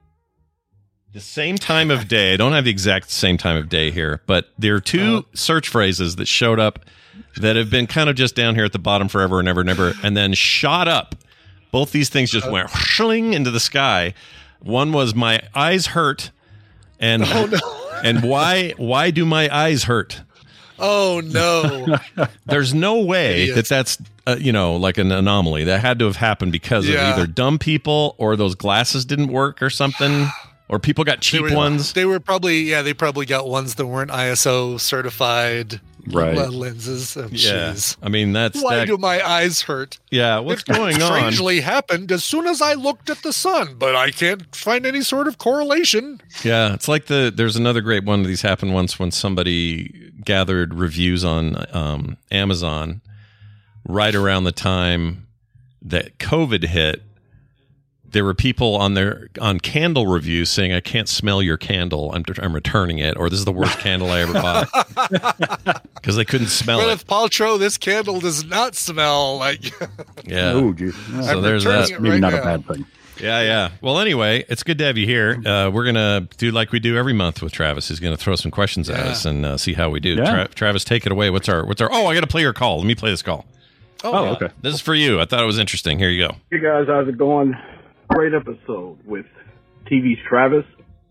the same time of day, I don't have the exact same time of day here, but there are two uh, search phrases that showed up that have been kind of just down here at the bottom forever and ever and ever, and then shot up. Both these things just went shling into the sky. One was my eyes hurt, and oh, no. and why why do my eyes hurt? Oh no! There's no way Idiot. that that's uh, you know like an anomaly. That had to have happened because yeah. of either dumb people or those glasses didn't work or something, or people got cheap they were, ones. They were probably yeah they probably got ones that weren't I S O certified. Right. Lenses. Oh, yeah. Geez. I mean, that's. Why that, do my eyes hurt? Yeah. What's it going on? Strangely happened as soon as I looked at the sun, but I can't find any sort of correlation. Yeah. It's like the, there's another great one of these happened once when somebody gathered reviews on um, Amazon right around the time that COVID hit. There were people on their on candle reviews saying, "I can't smell your candle. I'm I'm returning it," or "This is the worst candle I ever bought," because they couldn't smell Gwyneth it. Paltrow, this candle does not smell like. Yeah. Oh, geez. So I'm there's that. right Maybe not now. a bad thing. Yeah, yeah. Well, anyway, it's good to have you here. Uh, we're gonna do like we do every month with Travis. He's gonna throw some questions at Yeah. us and uh, see how we do. Yeah. Tra- Travis, take it away. What's our what's our? Oh, I got to play your call. Let me play this call. Oh, Oh, yeah. okay. This is for you. I thought it was interesting. Here you go. Hey guys, how's it going? Great episode with T V's Travis.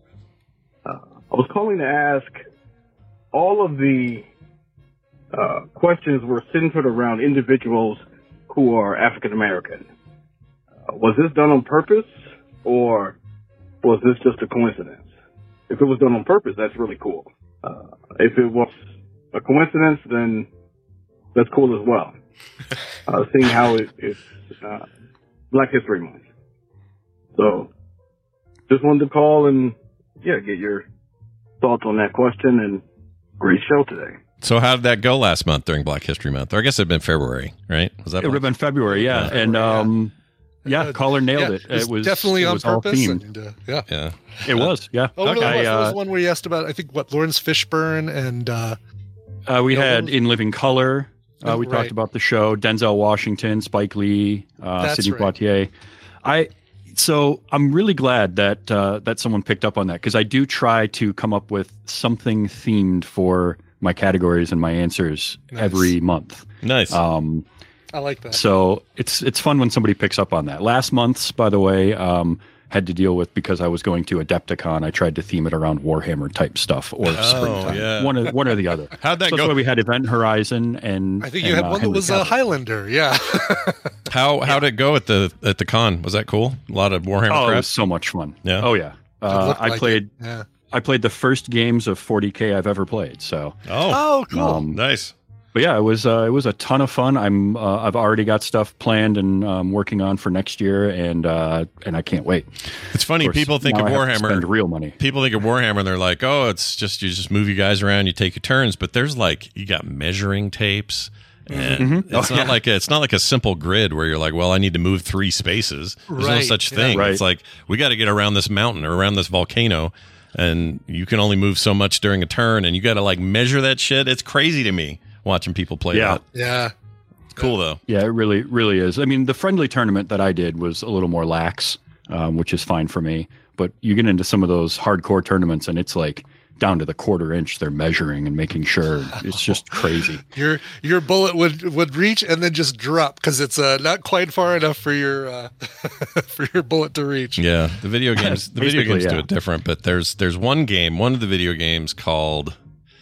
Uh, I was calling to ask, all of the uh, questions were centered around individuals who are African American. Uh, was this done on purpose, or was this just a coincidence? If it was done on purpose, that's really cool. Uh, if it was a coincidence, then that's cool as well. Uh, seeing how it, it's uh, Black History Month. So, just wanted to call and, yeah, get your thoughts on that question, and great show today. So how did that go last month during Black History Month? Or I guess it'd been February, right? Was that it would have been February, yeah. yeah. And um, yeah, uh, caller nailed yeah, it. It was definitely it on was all purpose. themed. And, uh, yeah, yeah, it was. Yeah. Oh, really? I, was. That uh, was one where you asked about, I think, what Lawrence Fishburne and uh, uh, we had In Living Color. Uh, we right. talked about the show. Denzel Washington, Spike Lee, uh, Sidney right. Poitier. I. So I'm really glad that uh, that someone picked up on that, because I do try to come up with something themed for my categories and my answers nice. every month. Nice. Um, I like that. So it's it's fun when somebody picks up on that. Last month's, by the way, um, had to deal with, because I was going to Adepticon, I tried to theme it around Warhammer type stuff or oh, springtime. Yeah. One or, one or the other. How'd that so go? That's why we had Event Horizon, and I think you and, had uh, one that Henry was a Cavill. Highlander. Yeah. how how did it go at the at the con? Was that cool? A lot of Warhammer. Oh, crap? it was so much fun. Yeah. Oh yeah. Uh, I like played. Yeah. I played the first games of forty K I've ever played. So. Oh. Oh, cool. Um, nice. But yeah, it was uh, it was a ton of fun. I'm uh, I've already got stuff planned and um, working on for next year, and uh, and I can't wait. It's funny. Of course, people think now of I have to Warhammer. spend real money. People think of Warhammer, and they're like, "Oh, it's just you just move you guys around, you take your turns." But there's like you got measuring tapes, and Mm-hmm. it's Oh, not yeah. like a, it's not like a simple grid where you're like, "Well, I need to move three spaces." There's no Right. such Yeah. thing. Right. It's like we got to get around this mountain or around this volcano, and you can only move so much during a turn, and you got to like measure that shit. It's crazy to me watching people play Yeah. that. Yeah. It's cool though. Yeah, it really, really is. I mean, the friendly tournament that I did was a little more lax, um, which is fine for me. But you get into some of those hardcore tournaments, and it's like down to the quarter inch. They're measuring and making sure. It's just crazy. Your your bullet would would reach and then just drop because it's uh, not quite far enough for your uh, for your bullet to reach. Yeah, the video games the video Basically, games do yeah. it different, but there's there's one game, one of the video games called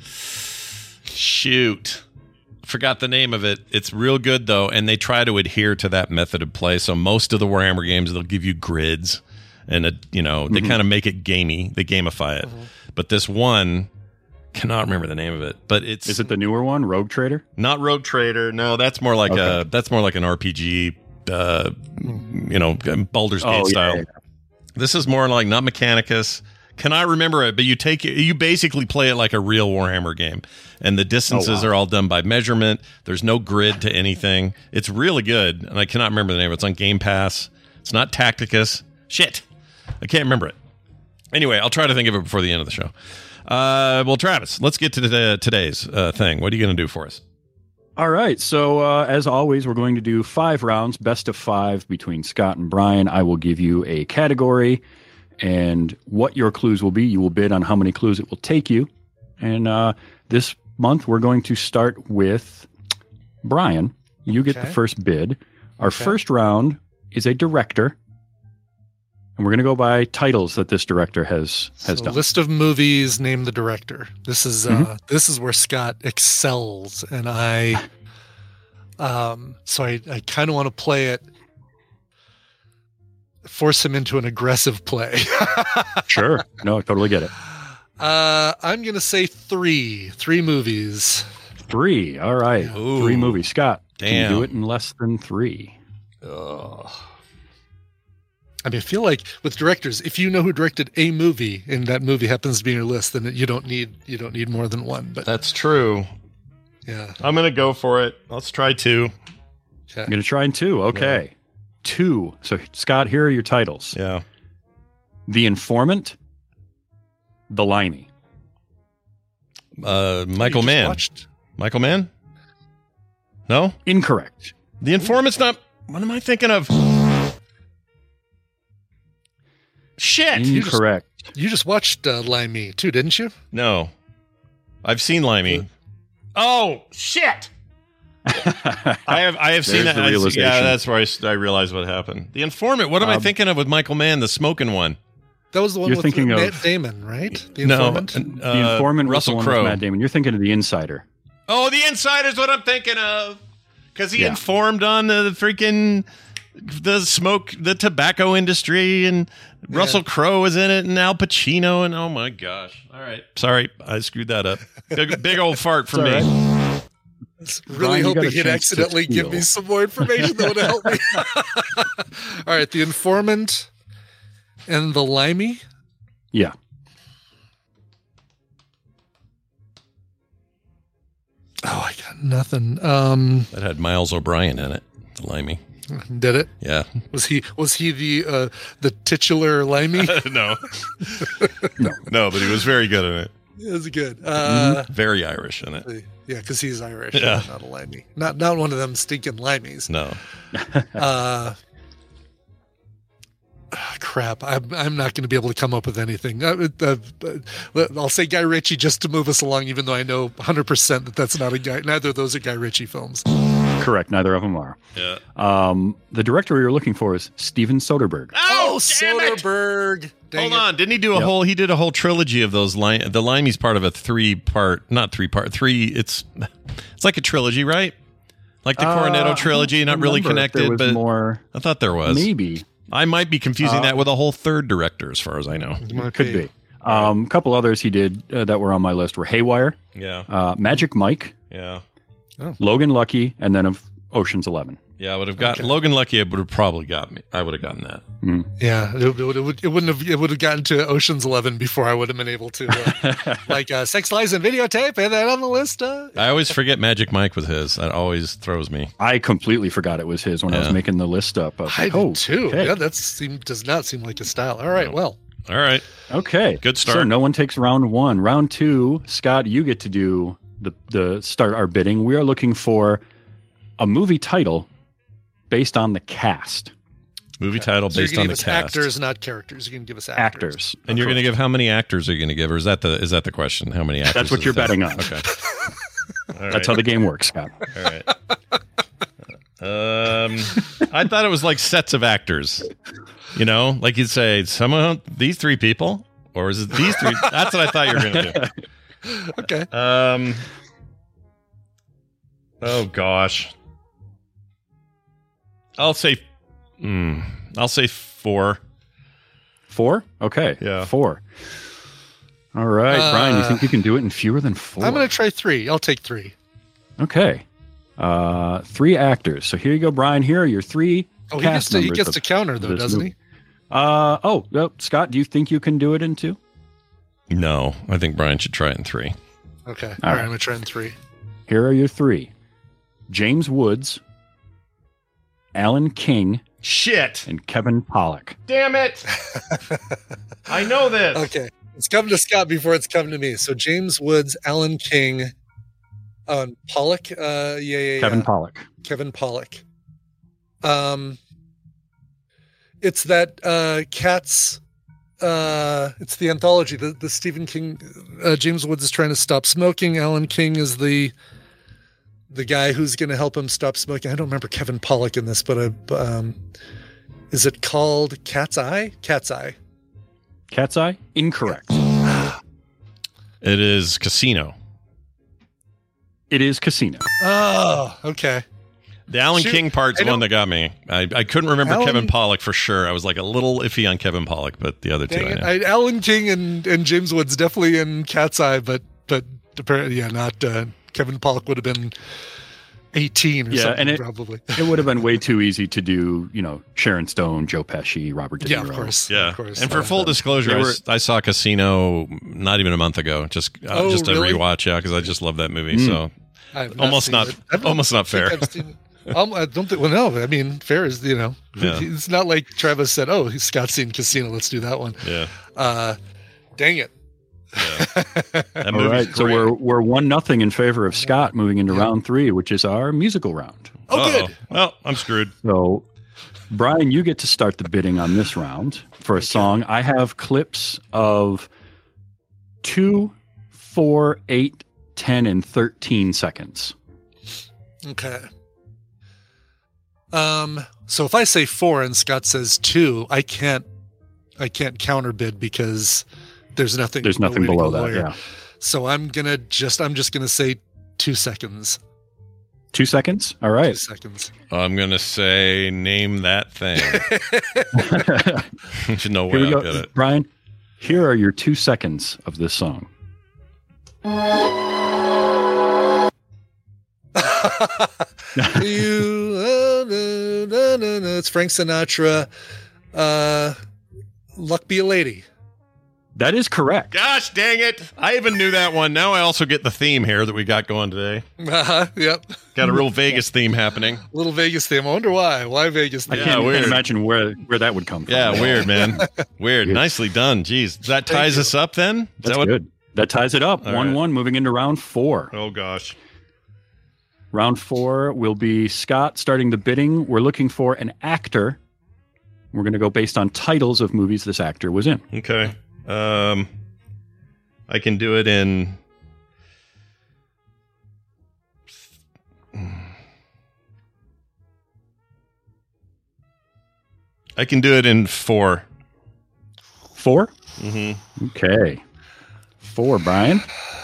shoot. Forgot the name of it. It's real good though, and they try to adhere to that method of play. So most of the Warhammer games, they'll give you grids, and a, you know they Mhm. kind of make it gamey. They gamify it. But this one, cannot remember the name of it. But it's Is it the newer one, Rogue Trader? not Road Trader. No, that's more like Okay. a that's more like an R P G. Uh, you know, Baldur's Gate Oh, yeah, style. yeah. This is more like not Mechanicus. Cannot remember it, but you take it. You basically play it like a real Warhammer game, and the distances Oh, wow. are all done by measurement. There's no grid to anything. It's really good, and I cannot remember the name. It's on Game Pass. It's not Tacticus. Shit, I can't remember it. Anyway, I'll try to think of it before the end of the show. Uh, well, Travis, let's get to the, today's uh, thing. What are you going to do for us? All right. So, uh, as always, we're going to do five rounds, best of five between Scott and Brian. I will give you a category, and what your clues will be. You will bid on how many clues it will take you. And uh, this month, we're going to start with Brian. You get Okay. the first bid. Our Okay. first round is a director, and we're going to go by titles that this director has has So, done. list of movies, name the director. This is uh, Mhm. this is where Scott excels, and I, um, so I, I kind of want to play it, force him into an aggressive play. Sure. No, I totally get it. uh, I'm gonna say three, three movies. Three. All right. Ooh. Three movies. Scott, can Damn. you do it in less than three? Ugh. I mean, I feel like with directors, if you know who directed a movie and that movie happens to be in your list, then you don't need you don't need more than one. But That's true. yeah, I'm going to go for it. Let's try two. I'm going to try in two. Okay. Two. So, Scott, here are your titles. Yeah. The Informant, The Limey. Uh, Michael You just Mann. watched- Michael Mann? No? Incorrect. The Informant's not. What am I thinking of? Shit. Incorrect. You just watched uh, Limey too, didn't you? No. I've seen Limey. Oh, shit. I have I have seen There's that. the I- realization. yeah, that's where I, s- I realized what happened. The Informant. What am I Um, thinking of with Michael Mann, the smoking one? That was the one You're with thinking Matt of- Damon, right? The No, Informant. uh, The Informant was Russell the one Crowe. with Matt Damon. You're thinking of The Insider. Oh, The Insider's what I'm thinking of. Because he Yeah. informed on the freaking the smoke, the tobacco industry, and Russell Crowe was in it, and Al Pacino, and oh my gosh! All right, sorry, I screwed that up. Big, big old fart for It's me. all right. Really Brian, you got hoping a he'd chance to accidentally give steal. me some more information that would help me. All right, The Informant, And the Limey? Yeah. Oh, I got nothing. Um, that had Miles O'Brien in it. The Limey. Did it? Yeah. Was he was he the uh, the titular Limey? no. no. No, but he was very good in it. It was good. Uh, mm-hmm. Very Irish in it. Yeah, because he's Irish. Yeah. Not a Limey. Not not one of them stinking Limeys. No. uh, oh, crap. I'm I'm not going to be able to come up with anything. Uh, uh, uh, I'll say Guy Ritchie just to move us along, even though I know one hundred percent that that's not a guy. Neither of those are Guy Ritchie films. Correct. Neither of them are. Yeah. Um, the director you're looking for is Steven Soderbergh. Oh, Soderbergh. Hold on. Didn't he do a yep. whole, he did a whole trilogy of those. Li- the Limey's part of a three part, not three part, three. It's, it's like a trilogy, right? Like the uh, Cornetto trilogy, not really connected, but more, I thought there was. Maybe. I might be confusing uh, that with a whole third director, as far as I know. Could be. A um, couple others he did uh, that were on my list were Haywire. Yeah. Uh, Magic Mike. Yeah. Oh. Logan Lucky, and then of Ocean's Eleven. Yeah, I would have gotten okay. Logan Lucky. It would have probably got me. I would have gotten that. Mm. Yeah, it, it, it, it wouldn't have. It would have gotten to Ocean's Eleven before I would have been able to, uh, like uh, Sex, Lies, and Videotape. And that on the list. Uh, I always forget Magic Mike was his. That always throws me. I completely forgot it was his when yeah. I was making the list up. I, I oh, do too. Okay. Yeah, that seem, does not seem like his style. All right, no. well. All right. Okay. Good start. So no one takes round one. Round two, Scott, you get to do the the start our bidding. We are looking for a movie title based on the cast. Movie title so based you're on the give us cast. Actors, not characters. You can give us actors. Actors. And you're going to give how many actors are you going to give, or is that the is that the question? How many actors? That's what you're that? betting on. Okay. Right. That's how the game works, Scott. All right. Um, I thought it was like sets of actors. You know, like you'd say, some of these three people, or is it these three? That's what I thought you were going to do. Okay. Um. Oh gosh. I'll say. Mm, I'll say four. Four? Okay. Yeah. Four. All right, uh, Brian. You think you can do it in fewer than four? I'm going to try three. I'll take three. Okay. Uh, three actors. So here you go, Brian. Here are your three. Oh, he cast gets to, he members gets of, to counter though, doesn't movie. he? Uh oh. Well, Scott, do you think you can do it in two? No, I think Brian should try it in three. Okay. All, All right, right. I'm going to try in three. Here are your three: James Woods, Alan King, shit, and Kevin Pollak. Damn it! I know this. Okay, it's coming to Scott before it's coming to me. So James Woods, Alan King, um, Pollak. Uh, yeah, yeah, Kevin yeah. Pollak. Kevin Pollak. Um, it's that uh, Cats. Uh, it's the anthology. The the Stephen King. Uh, James Woods is trying to stop smoking. Alan King is the the guy who's going to help him stop smoking. I don't remember Kevin Pollak in this, but I, um, is it called Cat's Eye? Cat's Eye. Cat's Eye? Incorrect. It is Casino. It is Casino. Oh, okay. The Alan Shoot, King part's the one that got me. I, I couldn't remember Alan, Kevin Pollak for sure. I was like a little iffy on Kevin Pollak, but the other two I know. I, Alan King and, and James Woods definitely in Cat's Eye, but but apparently, yeah, not uh, Kevin Pollak would have been eighteen or yeah, something, and it, probably. It would have been way too easy to do, you know, Sharon Stone, Joe Pesci, Robert De Niro. Yeah, of course. Yeah, of course. And for full disclosure, I, were, I saw Casino not even a month ago. Just uh, oh, just a really? rewatch, yeah, because I just love that movie. Mm. So not almost not, not almost not fair. Um, I don't think. Well, no. I mean, fair is you know. Yeah. It's not like Travis said, "Oh, Scott's seen Casino. Let's do that one." Yeah. Uh, dang it. Yeah. That All right. So great. we're we're one nothing in favor of Scott moving into yeah. round three, which is our musical round. Oh, Uh-oh. good. Well, I'm screwed. So, Brian, you get to start the bidding on this round for a song. I have clips of two, four, eight, ten, and thirteen seconds. Okay. Um. So if I say four and Scott says two, I can't. I can't counterbid because there's nothing. There's nothing no below to that. Yeah. So I'm gonna just. I'm just gonna say two seconds. Two seconds. All right. Two seconds. I'm gonna say name that thing. There's no way I'll get it, Brian. Here are your two seconds of this song. you, uh, no, no, no, no. It's Frank Sinatra. Uh, Luck Be a Lady. That is correct. Gosh dang it. I even knew that one. Now I also get the theme here that we got going today. Uh-huh, yep. Got a real Vegas theme happening. Little Vegas theme. I wonder why. Why Vegas theme? I can't, yeah, can't imagine where, where that would come from. Yeah, weird, man. Weird. Nicely done. Jeez. That ties us up then? Is That's that what... good. That ties it up. one one, right. Moving into round four. Oh, gosh. Round four will be Scott starting the bidding. We're looking for an actor. We're going to go based on titles of movies this actor was in. Okay. Um, I can do it in... I can do it in four. Four? Mm-hmm. Okay. Four, Brian.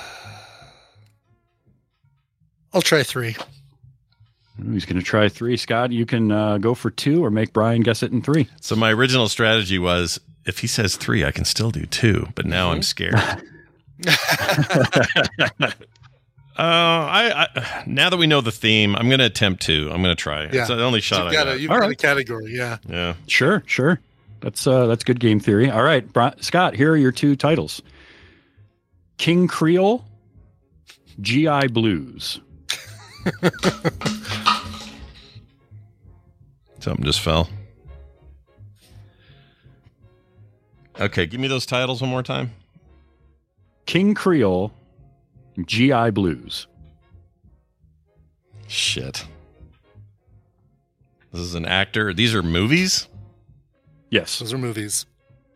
I'll try three. He's going to try three. Scott, you can uh, go for two or make Brian guess it in three. So my original strategy was, if he says three, I can still do two, but now mm-hmm. I'm scared. uh, I, I now that we know the theme, I'm going to attempt two. I'm going to try. Yeah. It's the only shot you've I got. got. You've All got right. a category, yeah. Yeah. Sure, sure. That's uh, that's good game theory. All right, Bri- Scott, here are your two titles. King Creole, G I Blues. Something just fell. Okay, give me those titles one more time. King Creole, G I Blues. Shit. This is an actor. These are movies? Yes. Those are movies.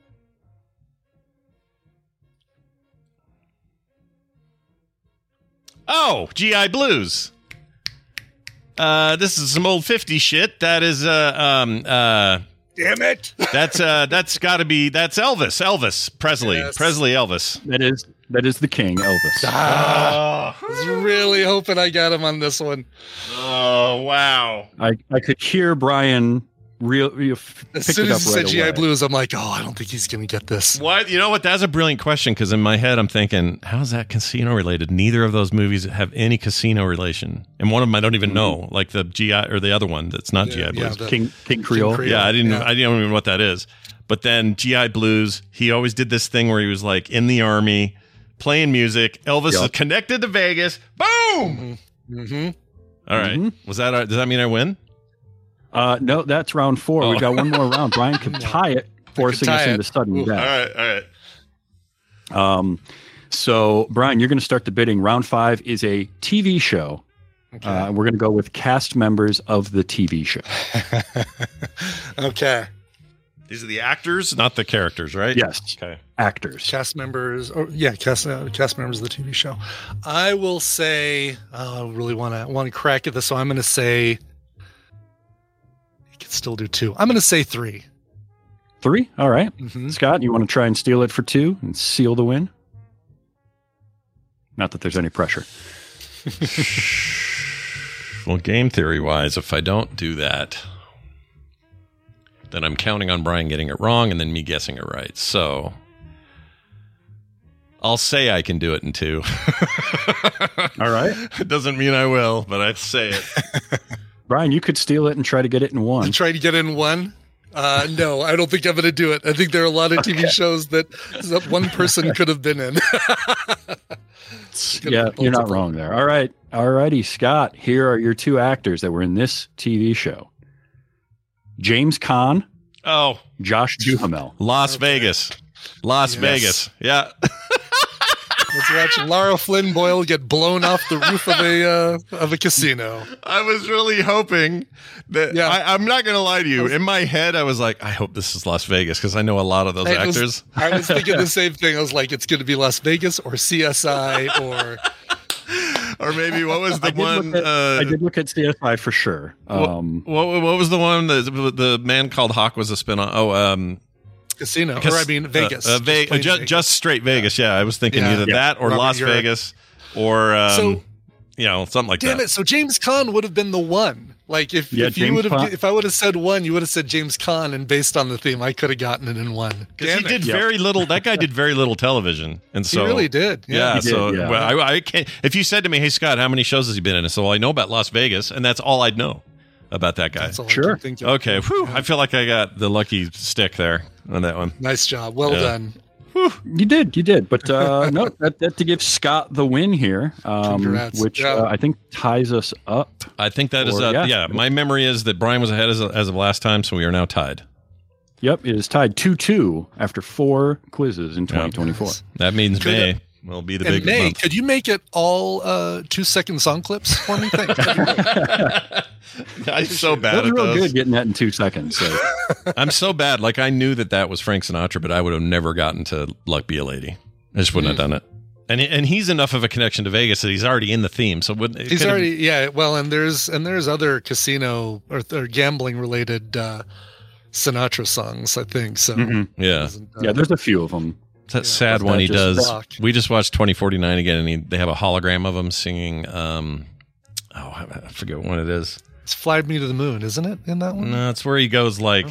Oh, G I Blues. Uh, this is some old fifties shit. That is, uh, um, uh, damn it. That's, uh, that's gotta be, that's Elvis, Elvis Presley, Yes. Presley Elvis. That is, that is the king, Elvis. Ah, I was really hoping I got him on this one. Oh, wow. I, I could hear Brian real, real As soon as he said G I Blues, I'm like, oh, I don't think he's going to get this. What? You know what? That's a brilliant question, because in my head, I'm thinking, how's that casino related? Neither of those movies have any casino relation. And one of them I don't even know, like the G I, or the other one that's not Yeah, G I Blues. yeah, the- King, King Creole. King Creole. Yeah, I didn't. Yeah. I don't even know what that is. But then G I Blues, he always did this thing where he was like in the army, playing music. Elvis Yep. is connected to Vegas. Boom! Mm-hmm. All right. Mhm. Was that? Does that mean I win? Uh, no, that's round four. Oh. We've got one more round. Brian could tie it, forcing tie us it. into sudden Ooh. All death. right. All right. Um, so, Brian, you're going to start the bidding. Round five is a T V show. Okay. Uh, we're going to go with cast members of the T V show. Okay. These are the actors, not the characters, right? Yes. Okay. Actors. Cast members, or yeah, cast uh, cast members of the T V show. I will say, oh, I really want to want to crack at this, so I'm going to say, you can still do two. I'm going to say three. Three? All right. Mhm. Scott, you want to try and steal it for two and seal the win? Not that there's any pressure. Well, game theory wise, if I don't do that, then I'm counting on Brian getting it wrong and then me guessing it right. So I'll say I can do it in two. All right. It doesn't mean I will, but I say it. Brian, you could steal it and try to get it in one. Try to get in one. Uh, no, I don't think I'm going to do it. I think there are a lot of T V Okay. shows that, that one person could have been in. Yeah, you're not wrong there. All right. All righty, Scott. Here are your two actors that were in this T V show. James Caan, Oh, Josh Duhamel. Las Vegas. Las Yes. Vegas. Yeah. Let's watch Lara Flynn Boyle get blown off the roof of a uh, of a casino. I was really hoping that. Yeah. I, I'm not going to lie to you. In my head, I was like, I hope this is Las Vegas because I know a lot of those I was, actors. I was thinking the same thing. I was like, it's going to be Las Vegas or C S I or Or maybe what was the I did, one? look at, uh, I did look at C S I for sure. Um, what, what, what was the one that the man called Hawk was a spin on? Oh, um, casino. Cas- or I mean Vegas. Uh, uh, Ve- plain just, Vegas. just straight Vegas. Yeah, I was thinking Yeah. either Yeah. that or Robert Las Urich. Vegas or um, So- you know something like Damn that. it! So James Caan would have been the one. Like if, Yeah, if you James would have Caan- if I would have said one, you would have said James Caan, and based on the theme, I could have gotten it in one. Because he Damn did it. very little. That guy did very little television, and He so really did. Yeah. Yeah. He did, so yeah. well, I, I can't. If you said to me, "Hey Scott, how many shows has he been in?" I said, "Well, I know about Las Vegas, and that's all I'd know about that guy." That's all I Sure. can think of. Okay, whew, I feel like I got the lucky stick there. on that one. Nice job. Well Yeah. done. You did, you did. But uh, no, that, that to give Scott the win here, um, Congrats. which Yeah. uh, I think ties us up. I think that is Or- a, yeah. yeah. My memory is that Brian was ahead as, as of last time, so we are now tied. Yep, it is tied two two after four quizzes in twenty twenty-four. That means Could May will be the And big May, month. could you make it all uh, two second song clips for me? Thank you. I'm so That bad was at real those. good getting that in two seconds. So. I'm so bad. Like I knew that that was Frank Sinatra, but I would have never gotten to Luck Be a Lady. I just wouldn't have done it. And and he's enough of a connection to Vegas that he's already in the theme. So wouldn't it He's could've- already yeah. Well, and there's and there's other casino or, or gambling related uh, Sinatra songs, I think. So Mhm. yeah. Yeah, there's a few of them. It's that sad Is one that he just does. rock? We just watched twenty forty-nine again, and he, they have a hologram of him singing. Um, oh, I I forget what it is. It's "Fly Me to the Moon," isn't it? In that one, No, it's where he goes like,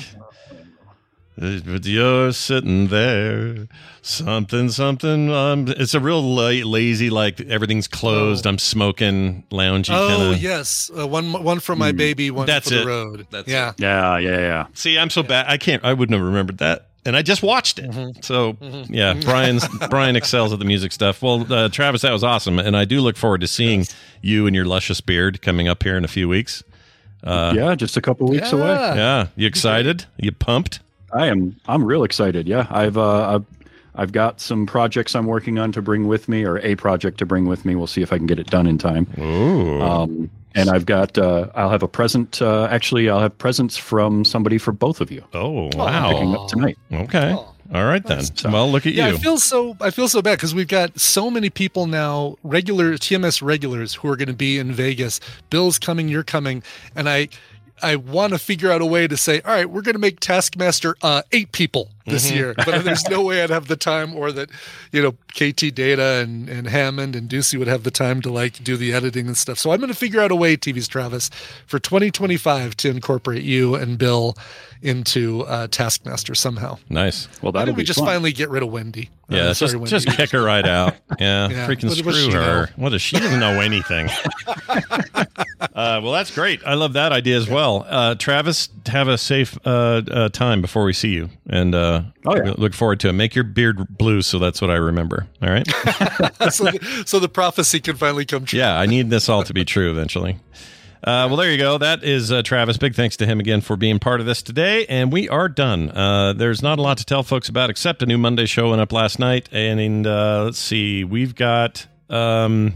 "But you're sitting there, something, something." Um, it's a real la- lazy, like everything's closed. I'm smoking, loungy. oh kinda. yes, uh, one one for my baby, one That's for the it. road. That's yeah, Yeah, yeah, yeah. See, I'm so bad. I can't. I wouldn't have remembered that. And I just watched it. So, yeah, Brian's Brian excels at the music stuff. Well, uh, Travis, that was awesome. And I do look forward to seeing you and your luscious beard coming up here in a few weeks. Uh, yeah, just a couple weeks yeah. away. Yeah. You excited? You pumped? I am. I'm real excited. Yeah, I've uh, I've I've got some projects I'm working on to bring with me, or a project to bring with me. We'll see if I can get it done in time. Ooh. Um, and I've got. Uh, I'll have a present. Uh, actually, I'll have presents from somebody for both of you. Oh, Picking wow. up tonight. Okay. All right, then. So- Well, look at yeah. you. I feel so. I feel so bad because we've got so many people now, regular T M S regulars, who are going to be in Vegas. Bill's coming. You're coming, and I. I want to figure out a way to say, all right, we're going to make Taskmaster uh, eight people this Mhm. year, but there's no way I'd have the time, or that, you know, K T Data and, and Hammond and Ducey would have the time to like do the editing and stuff. So I'm going to figure out a way, T V's Travis, for twenty twenty-five to incorporate you and Bill into uh, Taskmaster somehow. Nice. Well, Why that'll don't we be just fun. finally get rid of Wendy? Yeah, Uh, just, sorry, Wendy. just kick her right out. Yeah, Yeah, freaking what- what's screw she her. know? What does she doesn't know anything? uh, well, that's great. I love that idea as well. Uh, Travis, have a safe uh, uh, time before we see you, and uh, Oh, yeah. look forward to it. Make your beard blue, so that's what I remember. All right. so, the, so the prophecy can finally come true. Yeah, I need this all to be true eventually. Uh, well, there you go. That is uh, Travis. Big thanks to him again for being part of this today. And we are done. Uh, there's not a lot to tell folks about except a new Monday show went up last night. And, and uh, let's see, we've got. Um,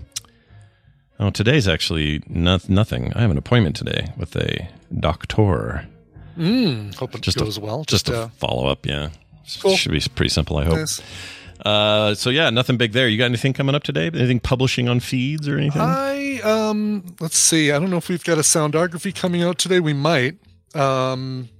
oh, today's actually not, nothing. I have an appointment today with a doctor. Mm, hope it Just goes a, well. Just, Just, a uh, follow up. Yeah. Cool. Should be pretty simple, I hope. nice. Uh, so, yeah, nothing big there. You got anything coming up today? Anything publishing on feeds or anything? I um let's see. I don't know if we've got a soundography coming out today. We might. Um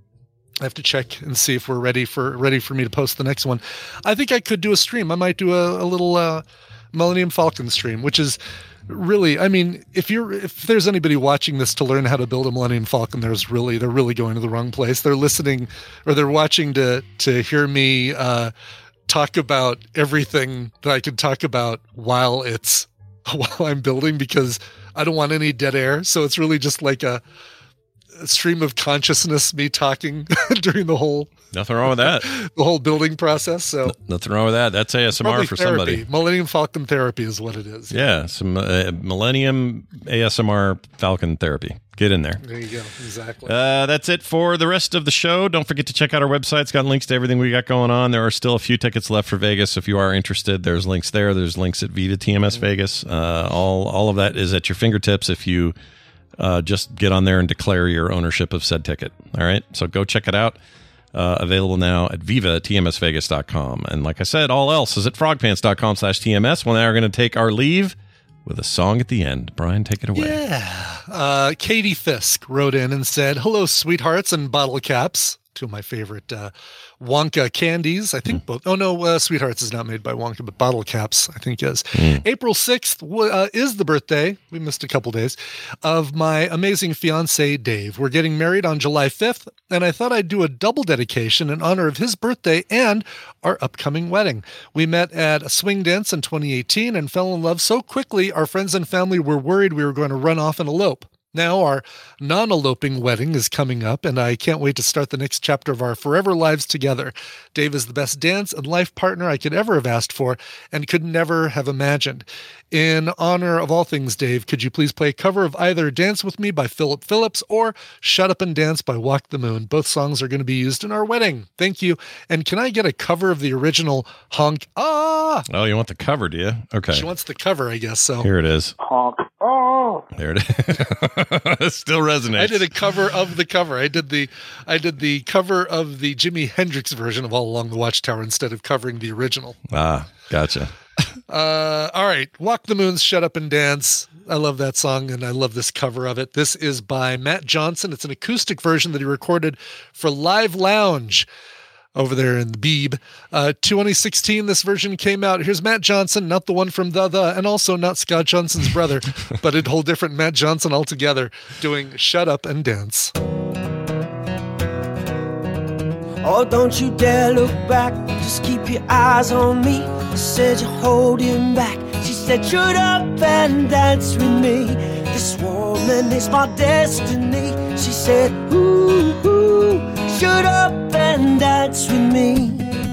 I have to check and see if we're ready for ready for me to post the next one. I think I could do a stream. I might do a, a little uh Millennium Falcon stream, which is really, I mean, if you're if there's anybody watching this to learn how to build a Millennium Falcon, there's really they're really going to the wrong place. They're listening or they're watching to to hear me uh talk about everything that I can talk about while it's while I'm building, because I don't want any dead air. So it's really just like a, a stream of consciousness, me talking during the whole Nothing wrong with that. the whole building process. So Nothing wrong with that. That's A S M R probably for therapy. somebody. Millennium Falcon therapy is what it is. Yeah, some uh, Millennium A S M R Falcon therapy. Get in there. There you go. Exactly. Uh, that's it for the rest of the show. Don't forget to check out our website. It's got links to everything we got going on. There are still a few tickets left for Vegas. If you are interested, there's links there. There's links at Viva T M S Vegas. Uh, all all of that is at your fingertips if you uh, just get on there and declare your ownership of said ticket. All right, so go check it out. Uh, available now at viva t m s vegas dot com. And like I said, all else is at frogpants dot com slash T M S. Well, now we're going to take our leave with a song at the end. Brian, take it away. Yeah. Uh, Katie Fisk wrote in and said, "Hello, sweethearts and bottle caps." Two of my favorite uh, Wonka candies. I think mm. both. Oh, no, uh, Sweethearts is not made by Wonka, but Bottle Caps, I think, is. Mm. April sixth uh, is the birthday. We missed a couple days of my amazing fiance, Dave. We're getting married on July fifth, and I thought I'd do a double dedication in honor of his birthday and our upcoming wedding. We met at a swing dance in twenty eighteen and fell in love so quickly, our friends and family were worried we were going to run off and elope. Now our non-eloping wedding is coming up, and I can't wait to start the next chapter of our forever lives together. Dave is the best dance and life partner I could ever have asked for and could never have imagined. In honor of all things, Dave, could you please play a cover of either Dance With Me by Philip Phillips or Shut Up and Dance by Walk the Moon? Both songs are going to be used in our wedding. Thank you. And can I get a cover of the original Honk Ah? Oh, you want the cover, do you? Okay. She wants the cover, I guess. So here it is. Honk Oh. There it is. It still resonates. I did a cover of the cover. I did the I did the cover of the Jimi Hendrix version of All Along the Watchtower instead of covering the original. Ah, gotcha. Uh, all right. Walk the Moon's Shut Up and Dance. I love that song, and I love this cover of it. This is by Matt Johnson. It's an acoustic version that he recorded for Live Lounge over there in the Beeb. Uh, twenty sixteen, this version came out. Here's Matt Johnson, not the one from The The, and also not Scott Johnson's brother, but a whole different Matt Johnson altogether, doing Shut Up and Dance. Oh, don't you dare look back, just keep your eyes on me. I said you're holding back. She said, shut up and dance with me. This woman is my destiny. She said, ooh, ooh, shut up and dance with me.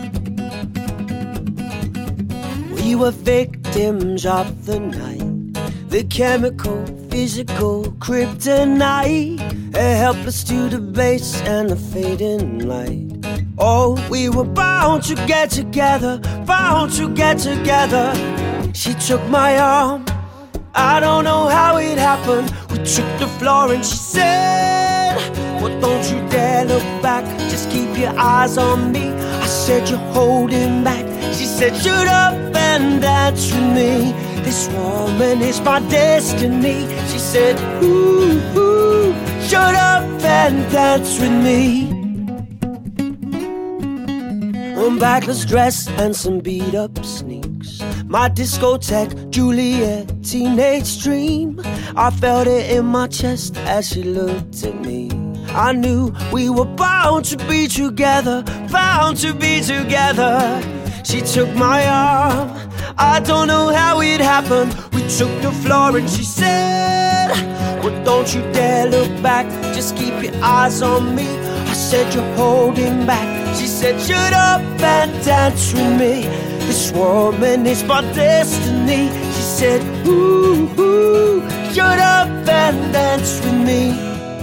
We were victims of the night, the chemical, physical kryptonite, helpless to the base and the fading light. Oh, we were bound to get together, bound to get together. She took my arm, I don't know how it happened. We took the floor and she said, well, don't you dare look back, just keep your eyes on me. I said, you're holding back. She said, shut up and dance with me. This woman is my destiny. She said, ooh, ooh, shut up and dance with me. A backless dress and some beat-up sneaks, my discotheque, Juliet, teenage dream. I felt it in my chest as she looked at me. I knew we were bound to be together, bound to be together. She took my arm, I don't know how it happened. We took the floor and she said, well, don't you dare look back, just keep your eyes on me. I said, you're holding back. She said, shut up and dance with me. This woman is my destiny. She said, ooh, ooh, shut up and dance with me.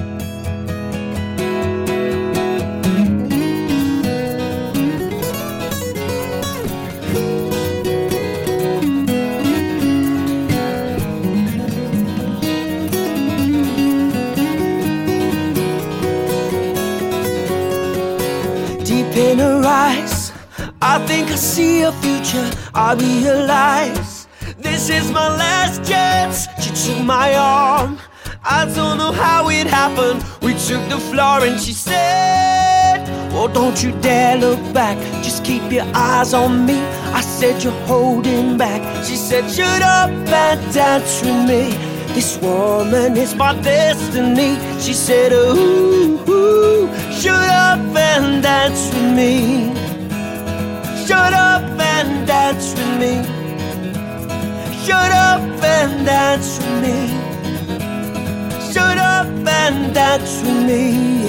In her eyes, I think I see a future. I realize this is my last chance. She took my arm, I don't know how it happened. We took the floor and she said, oh, don't you dare look back, just keep your eyes on me. I said, you're holding back. She said, shut up and dance with me. This woman is my destiny. She said, ooh, ooh, shut up and dance with me. Shut up and dance with me. Shut up and dance with me. Shut up and dance with me.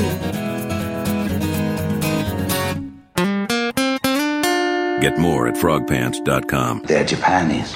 Get more at frog pants dot com. They're Japanese.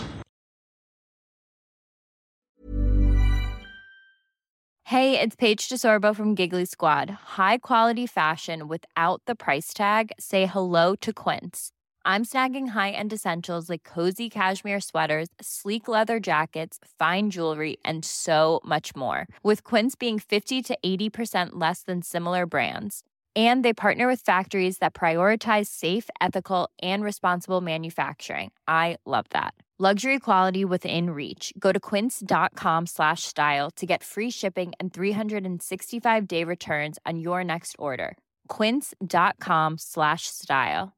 Hey, it's Paige DeSorbo from Giggly Squad. High quality fashion without the price tag. Say hello to Quince. I'm snagging high-end essentials like cozy cashmere sweaters, sleek leather jackets, fine jewelry, and so much more. With Quince being fifty to eighty percent less than similar brands. And they partner with factories that prioritize safe, ethical, and responsible manufacturing. I love that. Luxury quality within reach. Go to quince.com slash style to get free shipping and three sixty-five day returns on your next order. Quince.com slash style.